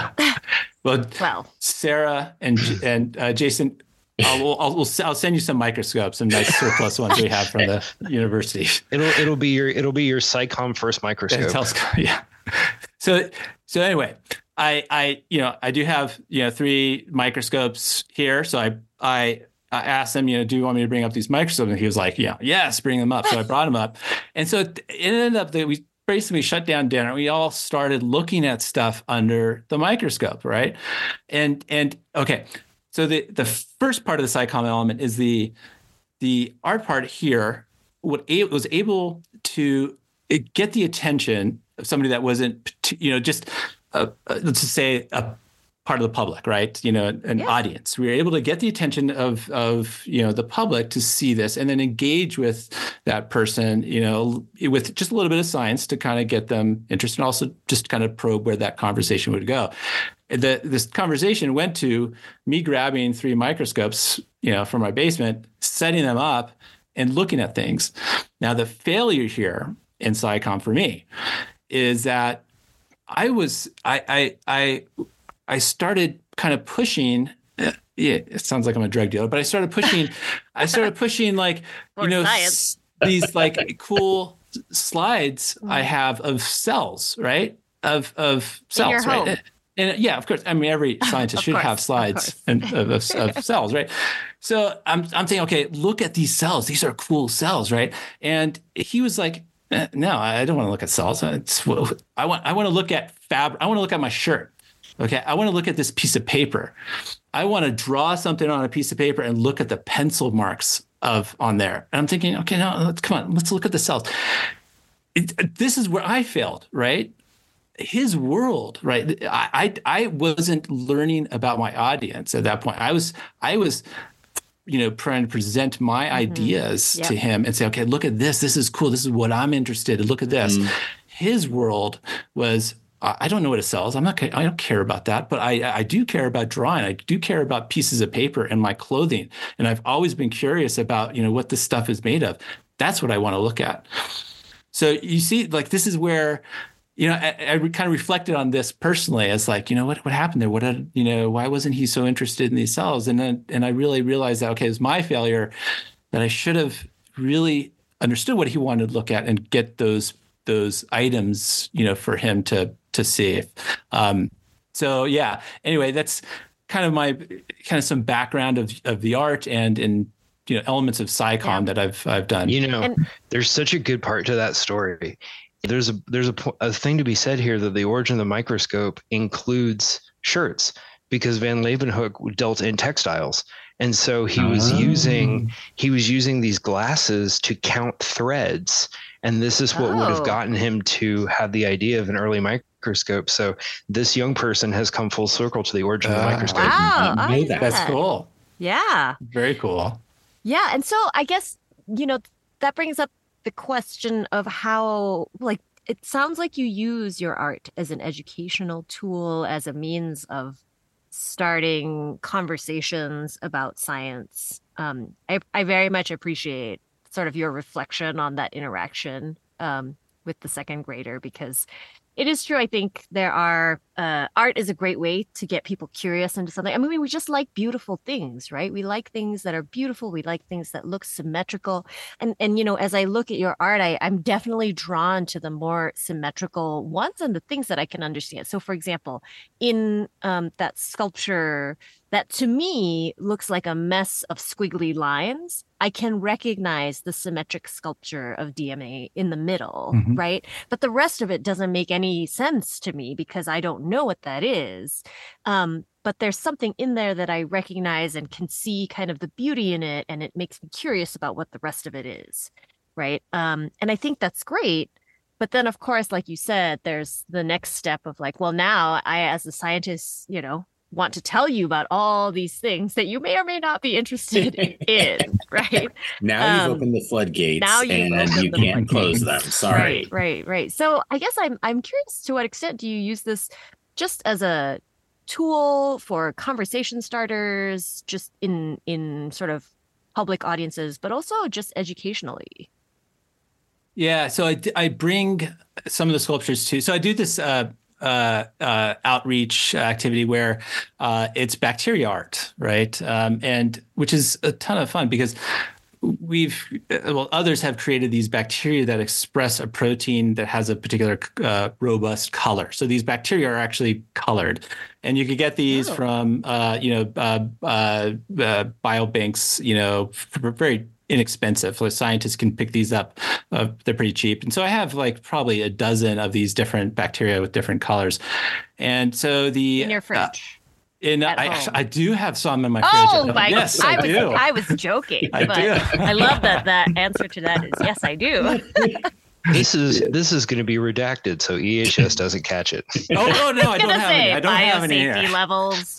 well, Well, Sarah and and uh, Jason, I'll, I'll I'll send you some microscopes, some nice surplus ones we have from the university. It'll it'll be your it'll be your SciComm first microscope. Telescope, yeah. So so anyway, I I you know I do have you know three microscopes here. So I I I asked him, you know, do you want me to bring up these microscopes? And he was like, yeah, yes, bring them up. So I brought them up, and so it ended up that we basically shut down dinner. We all started looking at stuff under the microscope, right? And and okay, so the the first part of the SciComm element is the the art part here. What it was able to get the attention of somebody that wasn't, you know, just uh, uh, let's just say a part of the public, right? You know, an Yeah. audience. We were able to get the attention of of you know the public to see this, and then engage with that person, you know, with just a little bit of science to kind of get them interested, and also just kind of probe where that conversation would go. The, this conversation went to me grabbing three microscopes, you know, from my basement, setting them up, and looking at things. Now, the failure here in SciComm for me is that I was I I I, I started kind of pushing. Uh, yeah, it sounds like I'm a drug dealer, but I started pushing. I started pushing like Or you know science. s- these like cool slides I have of cells, right? Of of In your cells, right? home. And yeah, of course. I mean, every scientist Of should course, have of slides course. and, of, of, of cells, right? So I'm I'm saying, okay, look at these cells. These are cool cells, right? And he was like, eh, no, I don't want to look at cells. It's, I want I want to look at fabric. I want to look at my shirt. Okay, I want to look at this piece of paper. I want to draw something on a piece of paper and look at the pencil marks of on there. And I'm thinking, okay, no, let's come on, let's look at the cells. It, this is where I failed, right? His world, right? I, I I wasn't learning about my audience at that point. I was I was, you know, trying to present my Mm-hmm. ideas Yep. to him and say, okay, look at this. This is cool. This is what I'm interested in. Look at this. Mhm. His world was, I I don't know what it sells. I'm not. I don't care about that. But I I do care about drawing. I do care about pieces of paper and my clothing. And I've always been curious about, you know, what this stuff is made of. That's what I want to look at. So you see, like this is where, you know, I, I kind of reflected on this personally as like, you know, what what happened there? What did, you know, why wasn't he so interested in these cells? And then and I really realized that okay, it was my failure that I should have really understood what he wanted to look at and get those those items, you know, for him to to see. Um, so yeah. Anyway, that's kind of my kind of some background of of the art and and you know elements of SciComm Yeah. that I've I've done. You know, And- there's such a good part to that story. There's a there's a, po- a thing to be said here that the origin of the microscope includes shirts because Van Leeuwenhoek dealt in textiles, and so he was Oh. using he was using these glasses to count threads, and this is what would Oh. have gotten him to have the idea of an early microscope. So this young person has come full circle to the origin of the Ah. microscope. Wow. I I didn't know that. That's bet. cool. Yeah. Very cool. Yeah. And so I guess, you know, that brings up the question of how, like, it sounds like you use your art as an educational tool, as a means of starting conversations about science. Um, I, I very much appreciate sort of your reflection on that interaction um, with the second grader, because it is true. I think there are, uh, art is a great way to get people curious into something. I mean, we just like beautiful things, right? We like things that are beautiful. We like things that look symmetrical. And, and, you know, as I look at your art, I, I'm definitely drawn to the more symmetrical ones and the things that I can understand. So for example, in, um, that sculpture that to me looks like a mess of squiggly lines, I can recognize the symmetric sculpture of D M A in the middle, mm-hmm. right? But the rest of it doesn't make any sense to me because I don't know what that is. Um, but there's something in there that I recognize and can see kind of the beauty in it, and it makes me curious about what the rest of it is, right? Um, and I think that's great. But then, of course, like you said, there's the next step of like, well, now I, as a scientist, you know, want to tell you about all these things that you may or may not be interested in, right? Now um, you've opened the floodgates now and you the can't close them. Sorry. Right, right, right. So I guess I'm I'm curious, to what extent do you use this just as a tool for conversation starters, just in in sort of public audiences, but also just educationally? Yeah, so I, I bring some of the sculptures too. So I do this uh, Uh, uh, outreach activity where uh, it's bacteria art, right? Um, and which is a ton of fun because we've, well, others have created these bacteria that express a protein that has a particular uh, robust color. So these bacteria are actually colored, and you could get these oh. from, uh, you know, uh, uh, uh, biobanks, you know, for very inexpensive. So scientists can pick these up. Uh, they're pretty cheap. And so I have like probably a dozen of these different bacteria with different colors. And so the in your fridge. Uh, in I, I do have some in my fridge. Oh my! Yes, I, I was do. I was joking. I but do. I love that that answer to that is yes, I do. This is this is going to be redacted, so E H S doesn't catch it. Oh no, no, I don't have say, any. I don't have any here. Biosafety levels.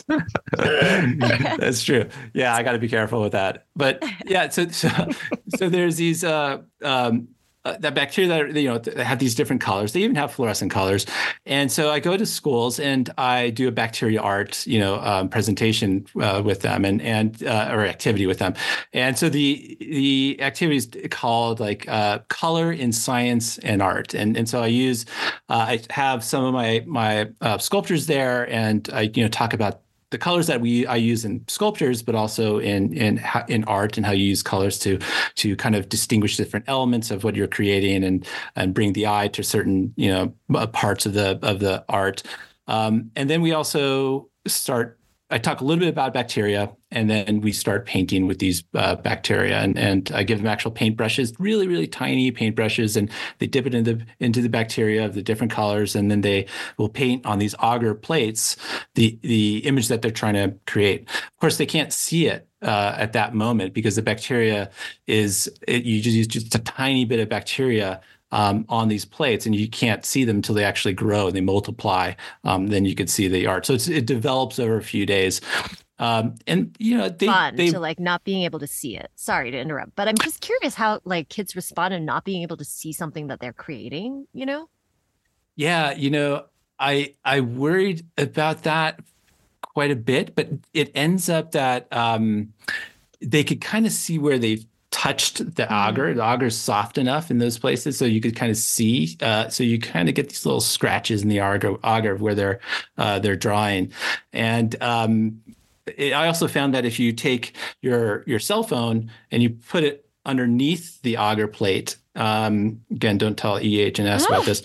That's true. Yeah, I got to be careful with that. But yeah, so so, so there's these uh, um, uh, that bacteria that, you know, that have these different colors. They even have fluorescent colors. And so I go to schools and I do a bacteria art, you know, um, presentation uh, with them and and uh, or activity with them. And so the the activity is called like uh, color in science and art. And and so I use uh, I have some of my my uh, sculptures there, and I you know talk about the colors that we I use in sculptures, but also in in in art, and how you use colors to to kind of distinguish different elements of what you're creating, and and bring the eye to certain you know parts of the of the art. Um, and then we also start. I talk a little bit about bacteria, and then we start painting with these uh, bacteria, and, and I give them actual paintbrushes, really, really tiny paintbrushes, and they dip it into, into the bacteria of the different colors, and then they will paint on these agar plates the, the image that they're trying to create. Of course, they can't see it uh, at that moment because the bacteria is, it, you just use just a tiny bit of bacteria Um, on these plates, and you can't see them until they actually grow and they multiply. Um, then you can see the art. So it's, it develops over a few days. Um, and, you know, they, fun they, to like not being able to see it. Sorry to interrupt, but I'm just curious how like kids respond to not being able to see something that they're creating, you know? Yeah. You know, I, I worried about that quite a bit, but it ends up that um, they could kind of see where they've touched the agar. The agar is soft enough in those places, so you could kind of see. Uh, so you kind of get these little scratches in the agar, agar where they're uh, they're drawing. And um, it, I also found that if you take your your cell phone and you put it underneath the agar plate. Um, again, don't tell E H and S about this.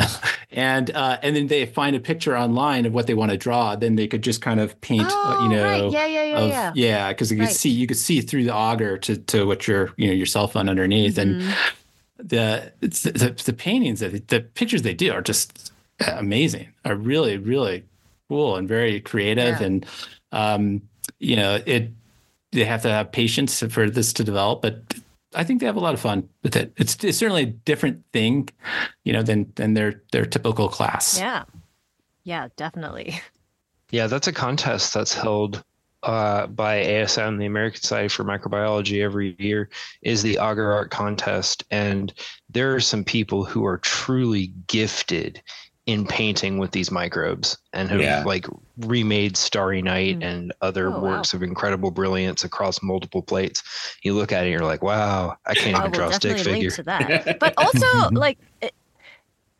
and uh, and then they find a picture online of what they want to draw. Then they could just kind of paint, oh, you know, right. yeah, yeah, yeah, of, yeah, yeah, because you right. could see you could see through the agar to to what your you know your cell phone underneath, mm-hmm. and the, it's, the the paintings that the pictures they do are just amazing. Are really really cool and very creative, yeah. and um, you know it. They have to have patience for this to develop, but I think they have a lot of fun with it. It's, it's certainly a different thing, you know, than than their their typical class. Yeah, yeah, definitely. Yeah, that's a contest that's held uh, by A S M, the American Society for Microbiology, every year. Is the Agar Art Contest, and there are some people who are truly gifted in painting with these microbes and have yeah. like remade Starry Night mm. and other oh, works wow. of incredible brilliance across multiple plates. You look at it and you're like, wow, I can't even I will draw a stick definitely figure. link to that. But also like, it,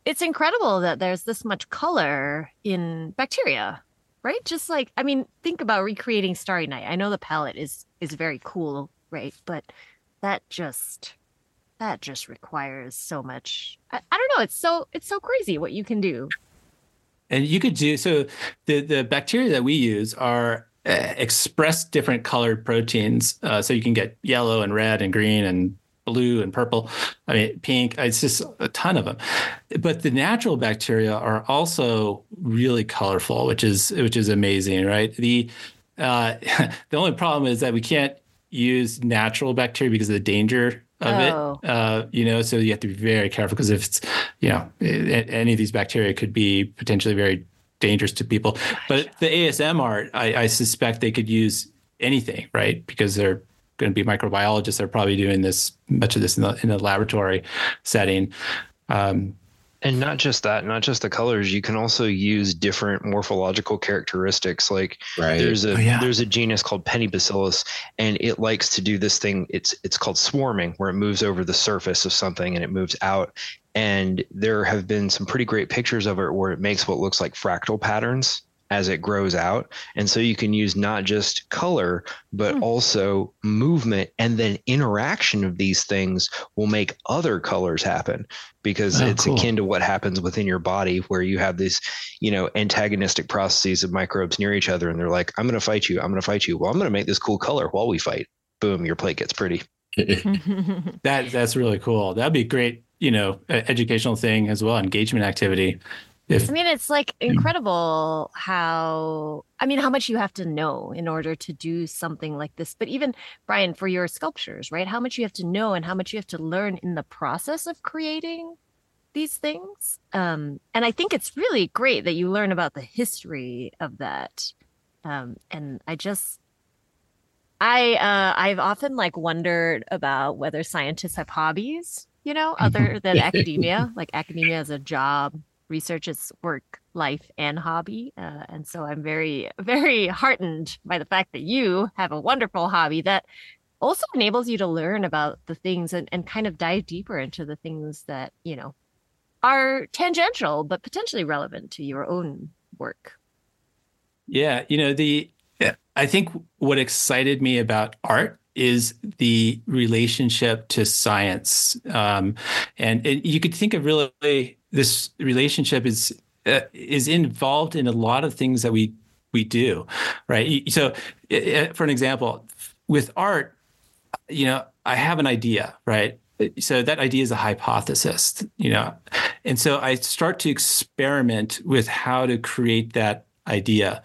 it's incredible that there's this much color in bacteria, right? Just like, I mean, think about recreating Starry Night. I know the palette is is very cool, right? But that just that just requires so much. I, I don't know. It's so it's so crazy what you can do. And you could do so. The the bacteria that we use are uh, express different colored proteins, uh, so you can get yellow and red and green and blue and purple. I mean, pink. It's just a ton of them. But the natural bacteria are also really colorful, which is which is amazing, right? The uh, the only problem is that we can't use natural bacteria because of the danger of Oh. it. Uh, you know, so you have to be very careful because if it's, you know, a- any of these bacteria could be potentially very dangerous to people. But the A S M art, I, I suspect they could use anything, right? Because they're going to be microbiologists. They're probably doing this much of this in the in a laboratory setting. Um, And not just that, not just the colors. You can also use different morphological characteristics. Like Right. there's a Oh, yeah. there's a genus called Pennybacillus, and it likes to do this thing. It's it's called swarming, where it moves over the surface of something and it moves out. And there have been some pretty great pictures of it where it makes what looks like fractal patterns as it grows out. And so you can use not just color, but Hmm. also movement, and then interaction of these things will make other colors happen, because Oh, it's cool. akin to what happens within your body, where you have these, you know, antagonistic processes of microbes near each other. And they're like, I'm going to fight you. I'm going to fight you. Well, I'm going to make this cool color while we fight. Boom, your plate gets pretty. that that's really cool. That'd be a great, you know, e- educational thing as well, engagement activity. If I mean, it's like incredible how, I mean, how much you have to know in order to do something like this. But even, Brian, for your sculptures, right? How much you have to know and how much you have to learn in the process of creating these things. Um, and I think it's really great that you learn about the history of that. Um, and I just, I, uh, I've often like wondered about whether scientists have hobbies, you know, other than academia, like academia as a job. Research is work, life, and hobby. Uh, and so I'm very, very heartened by the fact that you have a wonderful hobby that also enables you to learn about the things and, and kind of dive deeper into the things that, you know, are tangential, but potentially relevant to your own work. Yeah, you know, the I think what excited me about art is the relationship to science, um, and, and you could think of really this relationship is uh, is involved in a lot of things that we we do, right? So, uh, for an example, with art, you know, I have an idea, right? So that idea is a hypothesis, you know, and so I start to experiment with how to create that idea.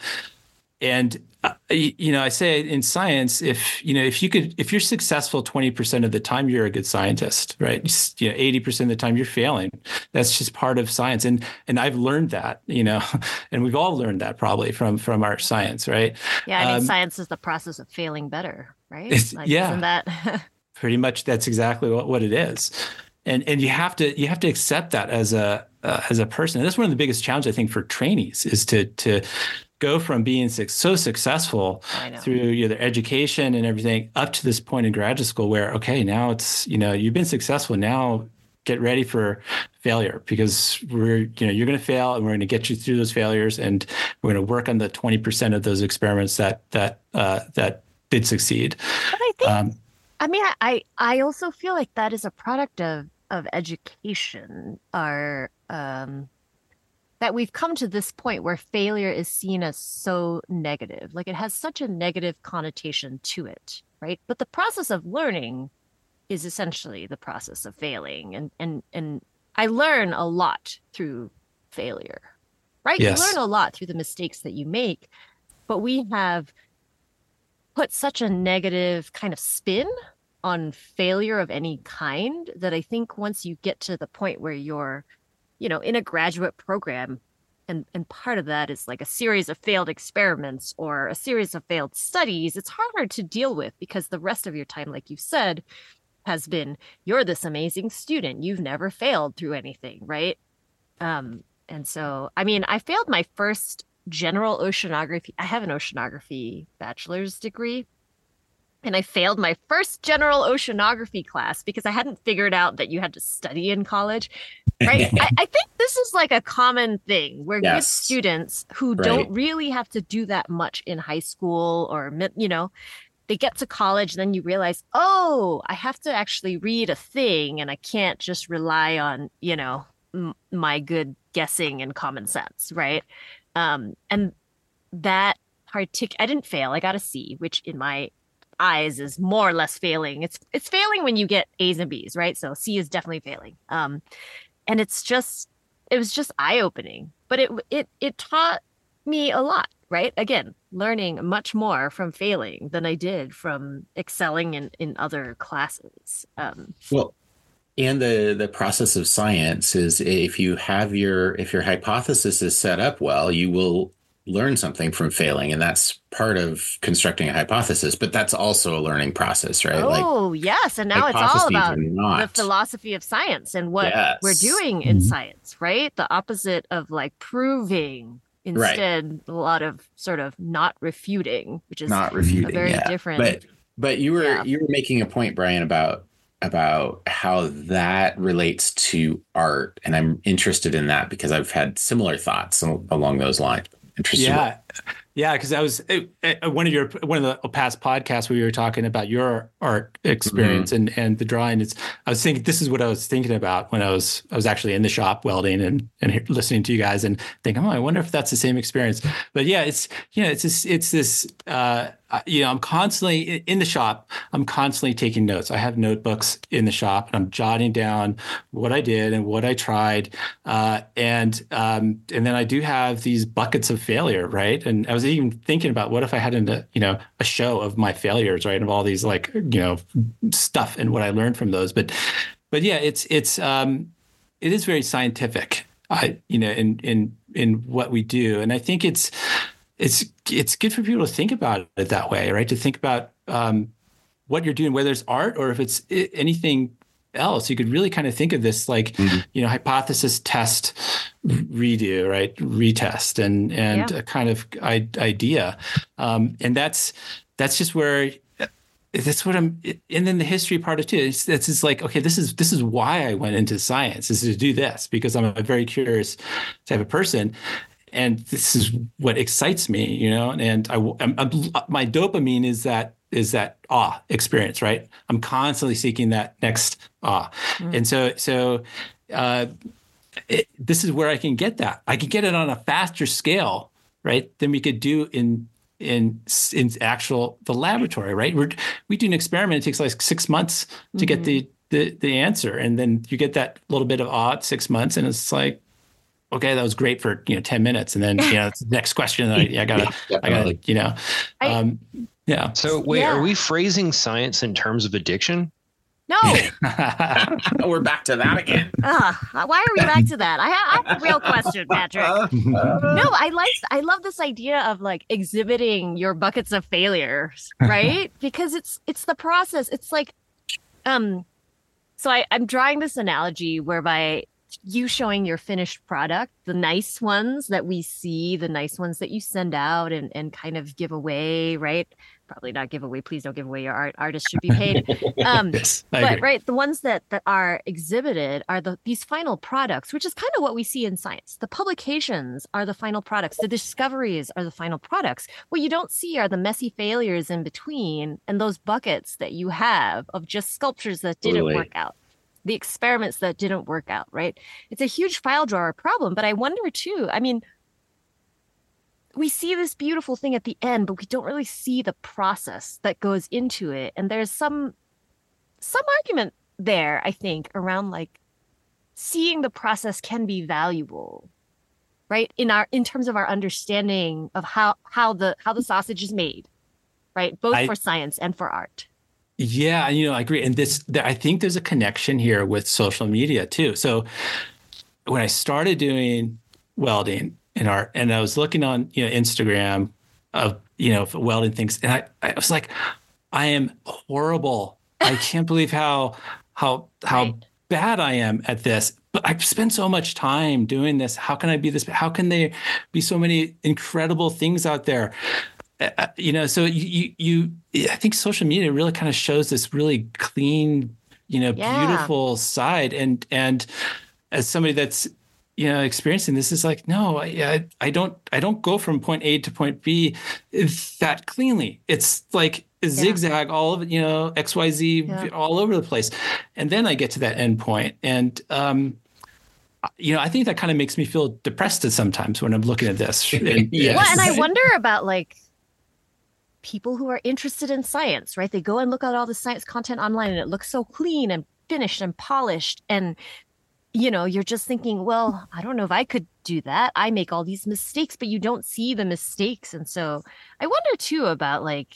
And uh, you know, I say in science, if you know, if you could, if you're successful twenty percent of the time, you're a good scientist, right? You know, eighty percent of the time, you're failing. That's just part of science, and and I've learned that, you know, and we've all learned that probably from from our science, right? Yeah, I mean, Um, science is the process of failing better, right? It's- Like, yeah. isn't that? Pretty much, that's exactly what, what it is, and and you have to you have to accept that as a uh, as a person. And that's one of the biggest challenges I think for trainees is to to go from being suc- so successful I know. through you know, their education and everything up to this point in graduate school where okay, now it's you know you've been successful, now get ready for failure, because we're you know you're going to fail and we're going to get you through those failures, and we're going to work on the twenty percent of those experiments that that uh, that did succeed. But I think Um, I mean, I I also feel like that is a product of of education, or um, that we've come to this point where failure is seen as so negative, like it has such a negative connotation to it, right? But the process of learning is essentially the process of failing, and and and I learn a lot through failure, right? Yes. You learn a lot through the mistakes that you make, but we have put such a negative kind of spin on failure of any kind that I think once you get to the point where you're, you know, in a graduate program, and and part of that is like a series of failed experiments or a series of failed studies, it's harder to deal with because the rest of your time, like you said, has been you're this amazing student. You've never failed through anything, right? Um, and so, I mean, I failed my first general oceanography. I have an oceanography bachelor's degree. and I failed my first general oceanography class because I hadn't figured out that you had to study in college. Right. I, I think this is like a common thing where Yes. good students who Right. don't really have to do that much in high school or, mid- you know, they get to college, then you realize, oh, I have to actually read a thing and I can't just rely on, you know, m- my good guessing and common sense. Right. Um, and that partic I didn't fail. I got a C, which in my eyes is more or less failing. It's it's failing when you get A's and B's, right? So C is definitely failing. Um, and it's just it was just eye-opening, but it it it taught me a lot, right? Again, learning much more from failing than I did from excelling in in other classes. Um, Well, and the the process of science is if you have your if your hypothesis is set up well, you will learn something from failing, and that's part of constructing a hypothesis. But that's also a learning process, right? oh, yes, and now it's all hypotheses about are the not. philosophy of science and what Yes. we're doing in Mhm. science, right? The opposite of like proving, Right. instead a lot of sort of not refuting, which is not refuting, a very yeah. different. But but you were Yeah. you were making a point, Brian, about about how that relates to art, and I'm interested in that because I've had similar thoughts al- along those lines. Interested. Yeah, yeah, because I was uh, uh, one of your one of the past podcasts where you were talking about your art experience and and the drawing. It's I was thinking this is what I was thinking about when I was I was actually in the shop welding and and he- listening to you guys and thinking, oh, I wonder if that's the same experience. But yeah, it's you know it's this it's this uh, you know I'm constantly in the shop. I'm constantly taking notes. I have notebooks in the shop and I'm jotting down what I did and what I tried, uh, and um, and then I do have these buckets of failure, right? And I was even thinking about what if I had a you know a show of my failures, right, of all these like you know stuff and what I learned from those. But but yeah, it's it's um, it is very scientific, I you know in in in what we do, and I think it's it's it's good for people to think about it that way, right? To think about um, what you're doing, whether it's art or if it's i- anything else. You could really kind of think of this like, Mhm. you know, hypothesis, test, redo, right? Retest and and Yeah. a kind of I- idea. Um, and that's that's just where that's what I'm and then the history part of it too. It's it's just like, okay, this is this is why I went into science, is to do this, because I'm a very curious type of person. And this is what excites me, you know. And I, I'm, I'm, my dopamine is that is that awe experience, right? I'm constantly seeking that next awe, Mm. and so so uh, it, this is where I can get that. I can get it on a faster scale, right, than we could do in in in actual the laboratory, right? We're we do an experiment. It takes like six months to Mhm. get the the the answer, and then you get that little bit of awe at six months, and it's like, okay, that was great for you know ten minutes, and then you know it's the next question. I, I gotta, I gotta, you know, I- um, yeah. So wait, Yeah. are we phrasing science in terms of addiction? No. We're back to that again. Ugh, why are we back to that? I have, I have a real question, Patrick. No, I like I love this idea of like exhibiting your buckets of failures, right? Because it's it's the process. It's like um so I, I'm drawing this analogy whereby you showing your finished product, the nice ones that we see, the nice ones that you send out and, and kind of give away, right? Probably not give away. Please don't give away your art. Artists should be paid. Um, Yes, I but agree. right, the ones that that are exhibited are the these final products, which is kind of what we see in science. The publications are the final products. The discoveries are the final products. What you don't see are the messy failures in between and those buckets that you have of just sculptures that didn't Totally. work out, the experiments that didn't work out, right? It's a huge file drawer problem. But I wonder too, I mean, we see this beautiful thing at the end, but we don't really see the process that goes into it. And there's some some argument there, I think, around like seeing the process can be valuable, right? In our in terms of our understanding of how how the how the sausage is made, right? Both I- for science and for art. Yeah, you know, I agree. And this, th- I think there's a connection here with social media too. So when I started doing welding and art, and I was looking on, you know, Instagram of, you know, welding things, and I, I was like, I am horrible. I can't believe how how how Right. bad I am at this. But I've spent so much time doing this. How can I be this? How can there be so many incredible things out there? uh, you know, so you, you, you, I think social media really kind of shows this really clean, you know, Yeah. beautiful side. And, and as somebody that's, you know, experiencing this is like, no, I, I, I don't, I don't go from point A to point B that cleanly. It's like a zigzag all of it, you know, X, Y, Z, Yeah. all over the place. And then I get to that end point. And, um, you know, I think that kind of makes me feel depressed sometimes when I'm looking at this. And, Yes. Well, and I wonder about like people who are interested in science, right? They go and look at all the science content online and it looks so clean and finished and polished. And, you know, you're just thinking, well, I don't know if I could do that. I make all these mistakes, but you don't see the mistakes. And so I wonder too about like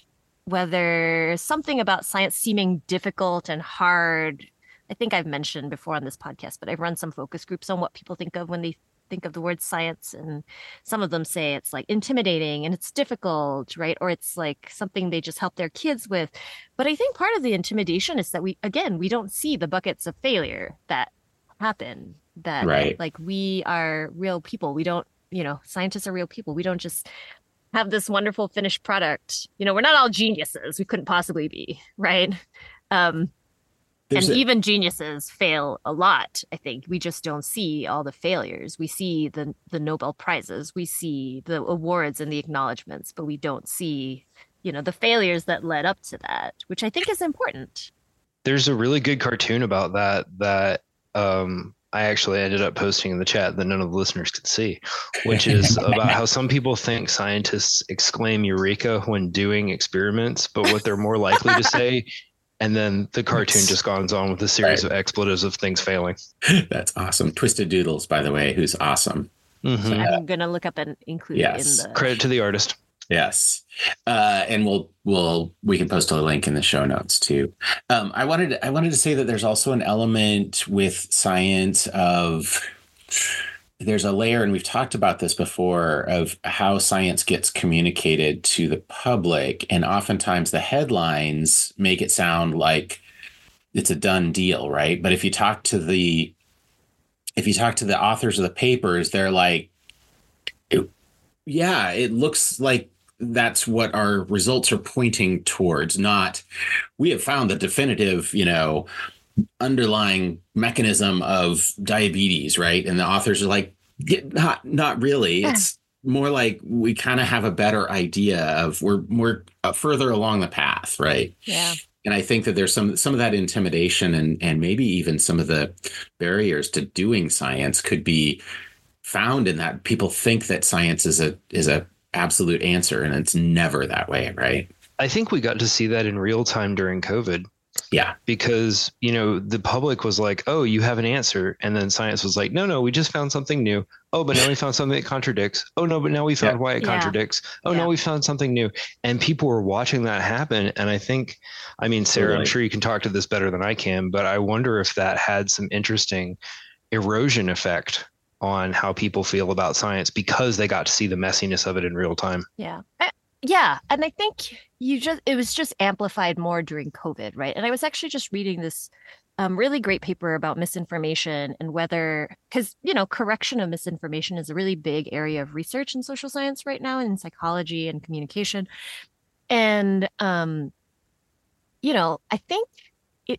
whether something about science seeming difficult and hard. I think I've mentioned before on this podcast, but I've run some focus groups on what people think of when they think of the word science. And some of them say it's like intimidating and it's difficult, right? Or it's like something they just help their kids with. But I think part of the intimidation is that we, again, we don't see the buckets of failure that happen, that Right. like we are real people. We don't, you know, scientists are real people. We don't just have this wonderful finished product. You know, we're not all geniuses. We couldn't possibly be, right? Um, There's and a- even geniuses fail a lot. I think we just don't see all the failures. We see the the Nobel Prizes, we see the awards and the acknowledgments, but we don't see, you know, the failures that led up to that, which I think is important. There's a really good cartoon about that that um, I actually ended up posting in the chat that none of the listeners could see, which is about how some people think scientists exclaim eureka when doing experiments, but what they're more likely to say, and then the cartoon just goes on with a series Right. of expletives of things failing. That's awesome. Twisted Doodles, by the way, who's awesome. Mhm. I'm gonna look up and include Yes. in the Credit to the artist. Yes, uh, and we'll we'll we can post a link in the show notes too. Um, I wanted I wanted to say that there's also an element with science of there's a layer, and we've talked about this before, of how science gets communicated to the public, and oftentimes the headlines make it sound like it's a done deal, right? But if you talk to the if you talk to the authors of the papers, they're like, it, yeah, it looks like that's what our results are pointing towards, not we have found the definitive, you know, underlying mechanism of diabetes, right? And the authors are like, yeah, not not really. Yeah. It's more like we kind of have a better idea of we're we're uh, further along the path, right? yeah. And I think that there's some some of that intimidation and and maybe even some of the barriers to doing science could be found in that people think that science is a is a absolute answer, and it's never that way, right? I think we got to see that in real time during COVID. Yeah. Because, you know, the public was like, oh, you have an answer. And then science was like, no, no, we just found something new. Oh, but now we found something that contradicts. Oh, no, but now we found Yeah. why it Yeah. contradicts. Oh, Yeah. no, we found something new. And people were watching that happen. And I think, I mean, Sarah, I'm Totally. sure you can talk to this better than I can, but I wonder if that had some interesting erosion effect on how people feel about science because they got to see the messiness of it in real time. Yeah. I- yeah. And I think you just, it was just amplified more during COVID, right? And I was actually just reading this um, really great paper about misinformation and whether, because, you know, correction of misinformation is a really big area of research in social science right now, in psychology and communication. And, um, you know, I think it,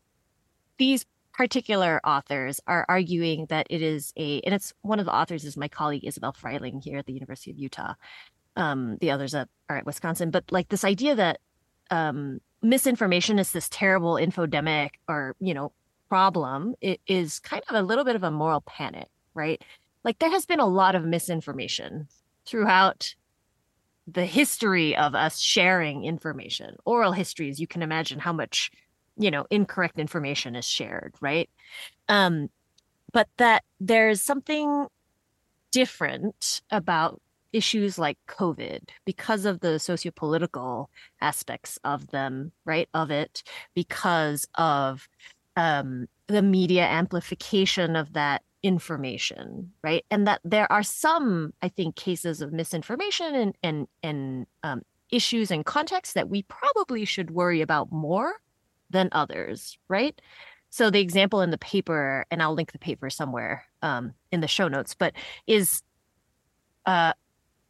these particular authors are arguing that it is a, and it's one of the authors is my colleague Isabel Freiling here at the University of Utah. Um, the others are, are at Wisconsin, but like this idea that um, misinformation is this terrible infodemic or, you know, problem, it is kind of a little bit of a moral panic, right? Like there has been a lot of misinformation throughout the history of us sharing information. Oral histories, you can imagine how much, you know, incorrect information is shared, right? Um, but that there's something different about issues like COVID because of the sociopolitical aspects of them, right? Of it, because of um, the media amplification of that information, right? And that there are some, I think, cases of misinformation and and and um, issues and contexts that we probably should worry about more than others, right? So the example in the paper, and I'll link the paper somewhere um, in the show notes, but is uh,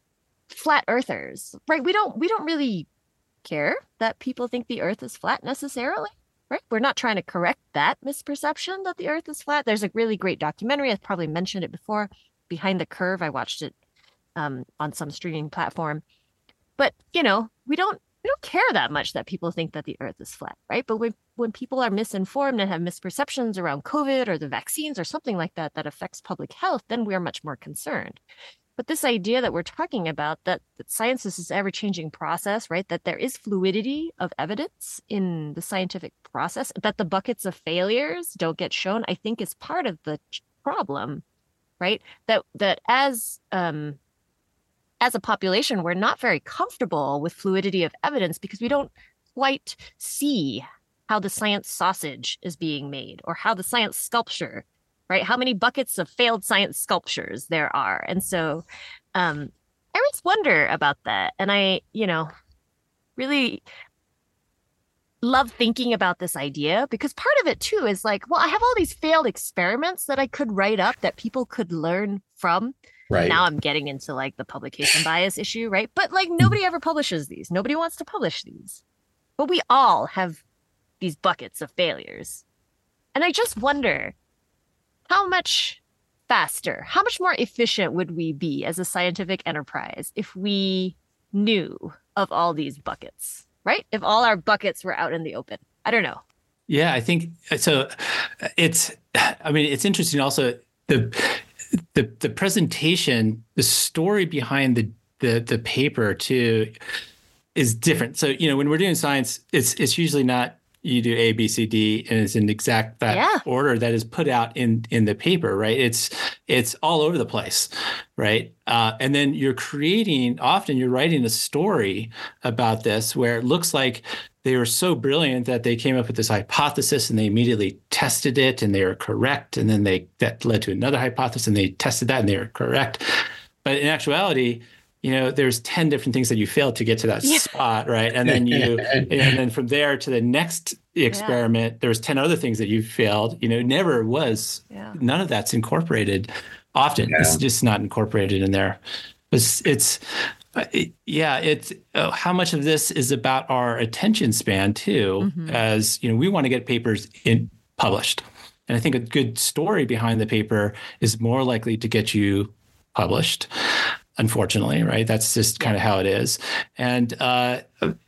flat earthers, right? We don't we don't really care that people think the earth is flat necessarily, right? We're not trying to correct that misperception that the earth is flat. There's a really great documentary, I've probably mentioned it before, Behind the Curve. I watched it um, on some streaming platform. But, you know, we don't we don't care that much that people think that the earth is flat, right? But when when people are misinformed and have misperceptions around COVID or the vaccines or something like that that affects public health, then we are much more concerned. But this idea that we're talking about, that, that science is this ever-changing process, right? That there is fluidity of evidence in the scientific process, that the buckets of failures don't get shown, I think is part of the problem, right? That that as um, as a population, we're not very comfortable with fluidity of evidence because we don't quite see how the science sausage is being made or how the science sculpture, right? How many buckets of failed science sculptures there are. And so um, I always wonder about that. And I, you know, really love thinking about this idea because part of it too is like, well, I have all these failed experiments that I could write up that people could learn from. Right. Now I'm getting into like the publication bias issue, right? But like nobody ever publishes these. Nobody wants to publish these. But we all have these buckets of failures. And I just wonder how much faster, how much more efficient would we be as a scientific enterprise if we knew of all these buckets, right? If all our buckets were out in the open. I don't know. Yeah, I think so. It's, I mean, it's interesting also the the the presentation, the story behind the the the paper too is different. So, you know, when we're doing science, it's it's usually not you do A, B, C, D, and it's in exact that yeah. order that is put out in in the paper, right? It's it's all over the place, right? Uh, and then you're creating, often you're writing a story about this where it looks like they were so brilliant that they came up with this hypothesis and they immediately tested it and they were correct. And then they that led to another hypothesis and they tested that and they were correct. But in actuality, you know, there's ten different things that you failed to get to that yeah. spot, right? And then you, and then from there to the next experiment, yeah. there's ten other things that you failed. You know, never was, yeah. none of that's incorporated. Often, yeah. it's just not incorporated in there. It's, it's it, yeah, it's uh, how much of this is about our attention span too, mm-hmm. as, you know, we want to get papers in published. And I think a good story behind the paper is more likely to get you published. Unfortunately, right? That's just kind of how it is. And uh,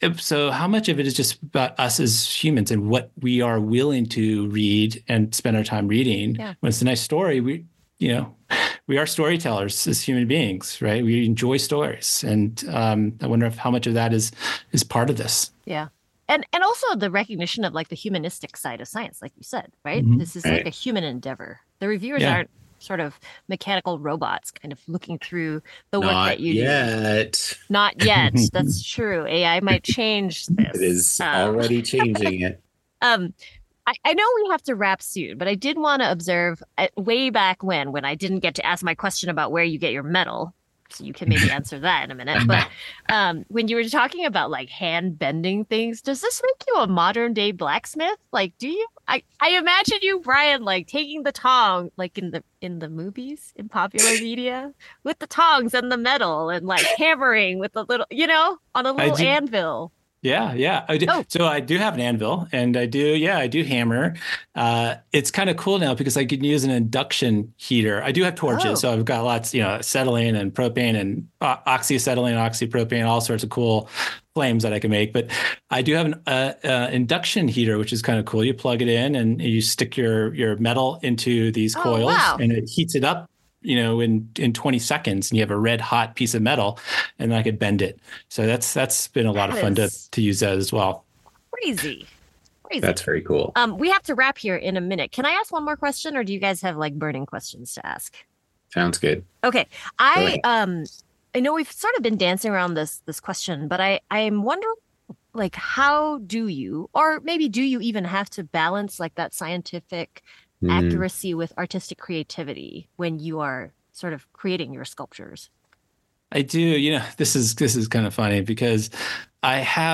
so how much of it is just about us as humans and what we are willing to read and spend our time reading? Yeah. When it's a nice story, we, you know, we are storytellers as human beings, right? We enjoy stories. And um, I wonder if how much of that is is part of this. Yeah. And and also the recognition of like the humanistic side of science, like you said, right? Mm-hmm. This is right. like a human endeavor. The reviewers yeah. aren't sort of mechanical robots kind of looking through the work Not that you yet. do. Not yet. That's true. A I might change this. It is um, already changing it. Um, I, I know we have to wrap soon, but I did want to observe uh, way back when, when I didn't get to ask my question about where you get your metal. So you can maybe answer that in a minute. But um, when you were talking about like hand bending things, does this make you a modern day blacksmith? Like, do you? I, I imagine you, Brian, like taking the tong, like in the in the movies in popular media, with the tongs and the metal and like hammering with a little, you know, on a little anvil. Yeah, yeah. I do. Oh. So I do have an anvil, and I do, yeah, I do hammer. Uh, it's kind of cool now because I can use an induction heater. I do have torches, oh. so I've got lots, you know, acetylene and propane and uh, oxyacetylene, oxypropane, all sorts of cool flames that I can make. But I do have an uh, uh, induction heater, which is kind of cool. You plug it in, and you stick your your metal into these oh, coils, wow. and it heats it up, you know, in, in twenty seconds, and you have a red hot piece of metal, and I could bend it. So that's, that's been a lot that of fun is to, to use that as well. Crazy. Crazy. That's very cool. Um, we have to wrap here in a minute. Can I ask one more question, or do you guys have like burning questions to ask? Sounds good. Okay. I, um, I know we've sort of been dancing around this, this question, but I, I'm wondering, like, how do you, or maybe do you even have to balance like that scientific accuracy with artistic creativity when you are sort of creating your sculptures? I do. You know, this is this is kind of funny because I have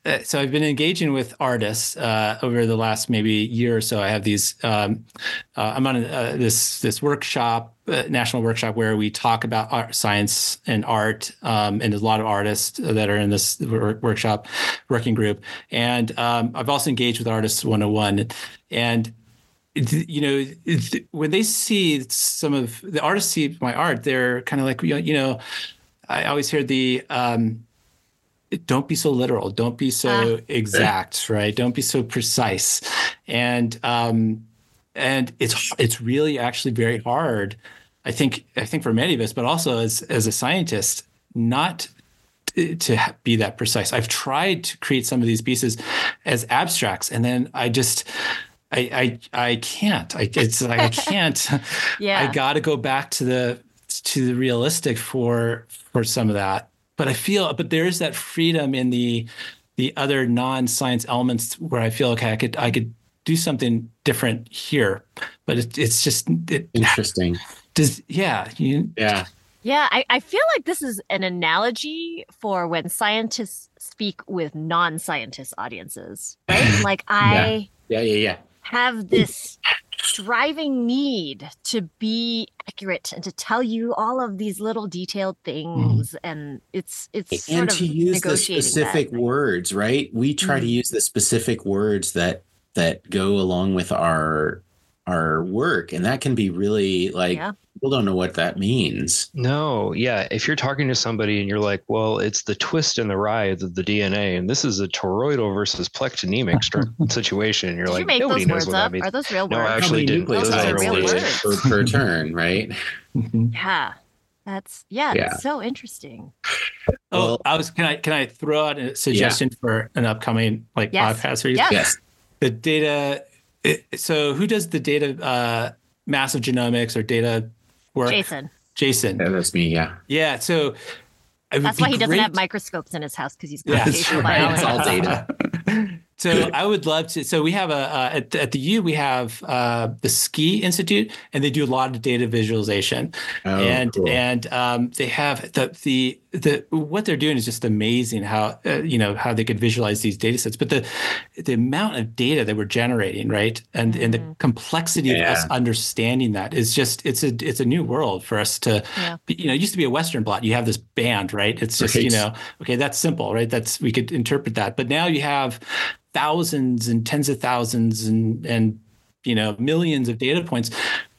uh, so I've been engaging with artists uh, over the last maybe year or so. I have these. Um, uh, I'm on a, uh, this this workshop, uh, national workshop, where we talk about art, science and art, um, and there's a lot of artists that are in this work- workshop working group. And um, I've also engaged with Artists one oh one, and you know, when they see some of the artists see my art, they're kind of like, you know, I always hear the. Um, Don't be so literal. Don't be so uh, exact, right? Don't be so precise, and um, and it's it's really actually very hard. I think I think for many of us, but also as as a scientist, not to, to be that precise. I've tried to create some of these pieces as abstracts, and then I just I I I can't. I it's like I can't. Yeah, I got to go back to the to the realistic for for some of that. But I feel, but there is that freedom in the the other non-science elements where I feel, okay, I could I could do something different here. But it, it's just it, interesting. Does yeah you, yeah yeah. I, I feel like this is an analogy for when scientists speak with non-scientist audiences, right? Like I yeah yeah yeah, yeah. have this driving need to be accurate and to tell you all of these little detailed things, mm. and it's it's and sort to of use the specific that. words, right? We try mm. to use the specific words that that go along with our our work, and that can be really like yeah. people don't know what that means. No, yeah. If you're talking to somebody and you're like, well, it's the twist and the writhe of the D N A, and this is a toroidal versus plectonemic situation. You're did like, you make nobody those knows words what up? that means. Are those real no, words? I actually didn't. Those, those are real words, words. Per, per turn, right? Yeah, that's yeah, yeah. That's so interesting. Oh, well, I was. Can I can I throw out a suggestion yeah. for an upcoming like yes. podcast? Yes. yes. The data. It, so who does the data uh, massive genomics or data work? Jason. Jason. Yeah, that's me. Yeah. Yeah. So that's why he great. doesn't have microscopes in his house, because he's computational biology. It's all data. So I would love to. So we have a uh, at, at the U we have uh, the Ski Institute, and they do a lot of data visualization, oh, and cool. and um, they have the the the what they're doing is just amazing. How uh, you know how they could visualize these data sets, but the the amount of data that we're generating, right, and mm-hmm. and the complexity yeah. of us understanding that is just it's a it's a new world for us to. Yeah. Be, you know, it used to be a Western blot. You have this band, right? It's just right. you know, okay, that's simple, right? That's we could interpret that, but now you have thousands and tens of thousands and and you know millions of data points,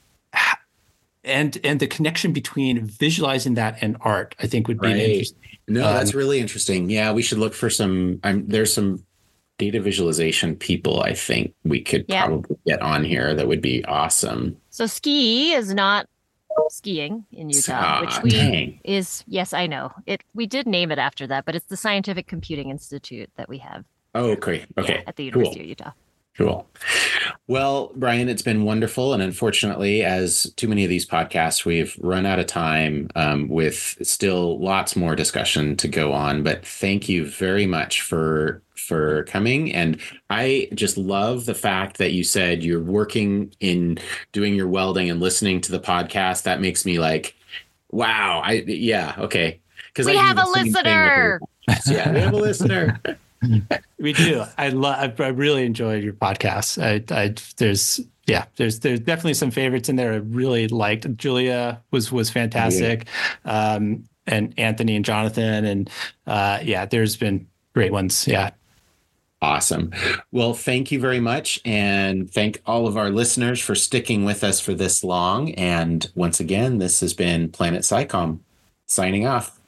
and and the connection between visualizing that and art, I think, would be right. an interesting. No, um, that's really interesting. Yeah, we should look for some. I'm there's some data visualization people I think we could yeah. probably get on here. That would be awesome. So Ski is not skiing in Utah, ah, which we dang. is yes, I know it. We did name it after that, but it's the Scientific Computing Institute that we have. Oh, okay. Okay. Yeah, at the University cool. of Utah. Cool. Well, Brian, it's been wonderful. And unfortunately, as too many of these podcasts, we've run out of time um, with still lots more discussion to go on. But thank you very much for for coming. And I just love the fact that you said you're working in doing your welding and listening to the podcast. That makes me like, wow. I yeah. Okay. Because we I have a listener. Yeah, we have a listener. We do. I love. I really enjoyed your podcast. I, I there's yeah. There's there's definitely some favorites in there. I really liked. Julia was was fantastic, yeah. um, and Anthony and Jonathan, and uh, yeah. There's been great ones. Yeah. Awesome. Well, thank you very much, and thank all of our listeners for sticking with us for this long. And once again, this has been Planet SciComm signing off.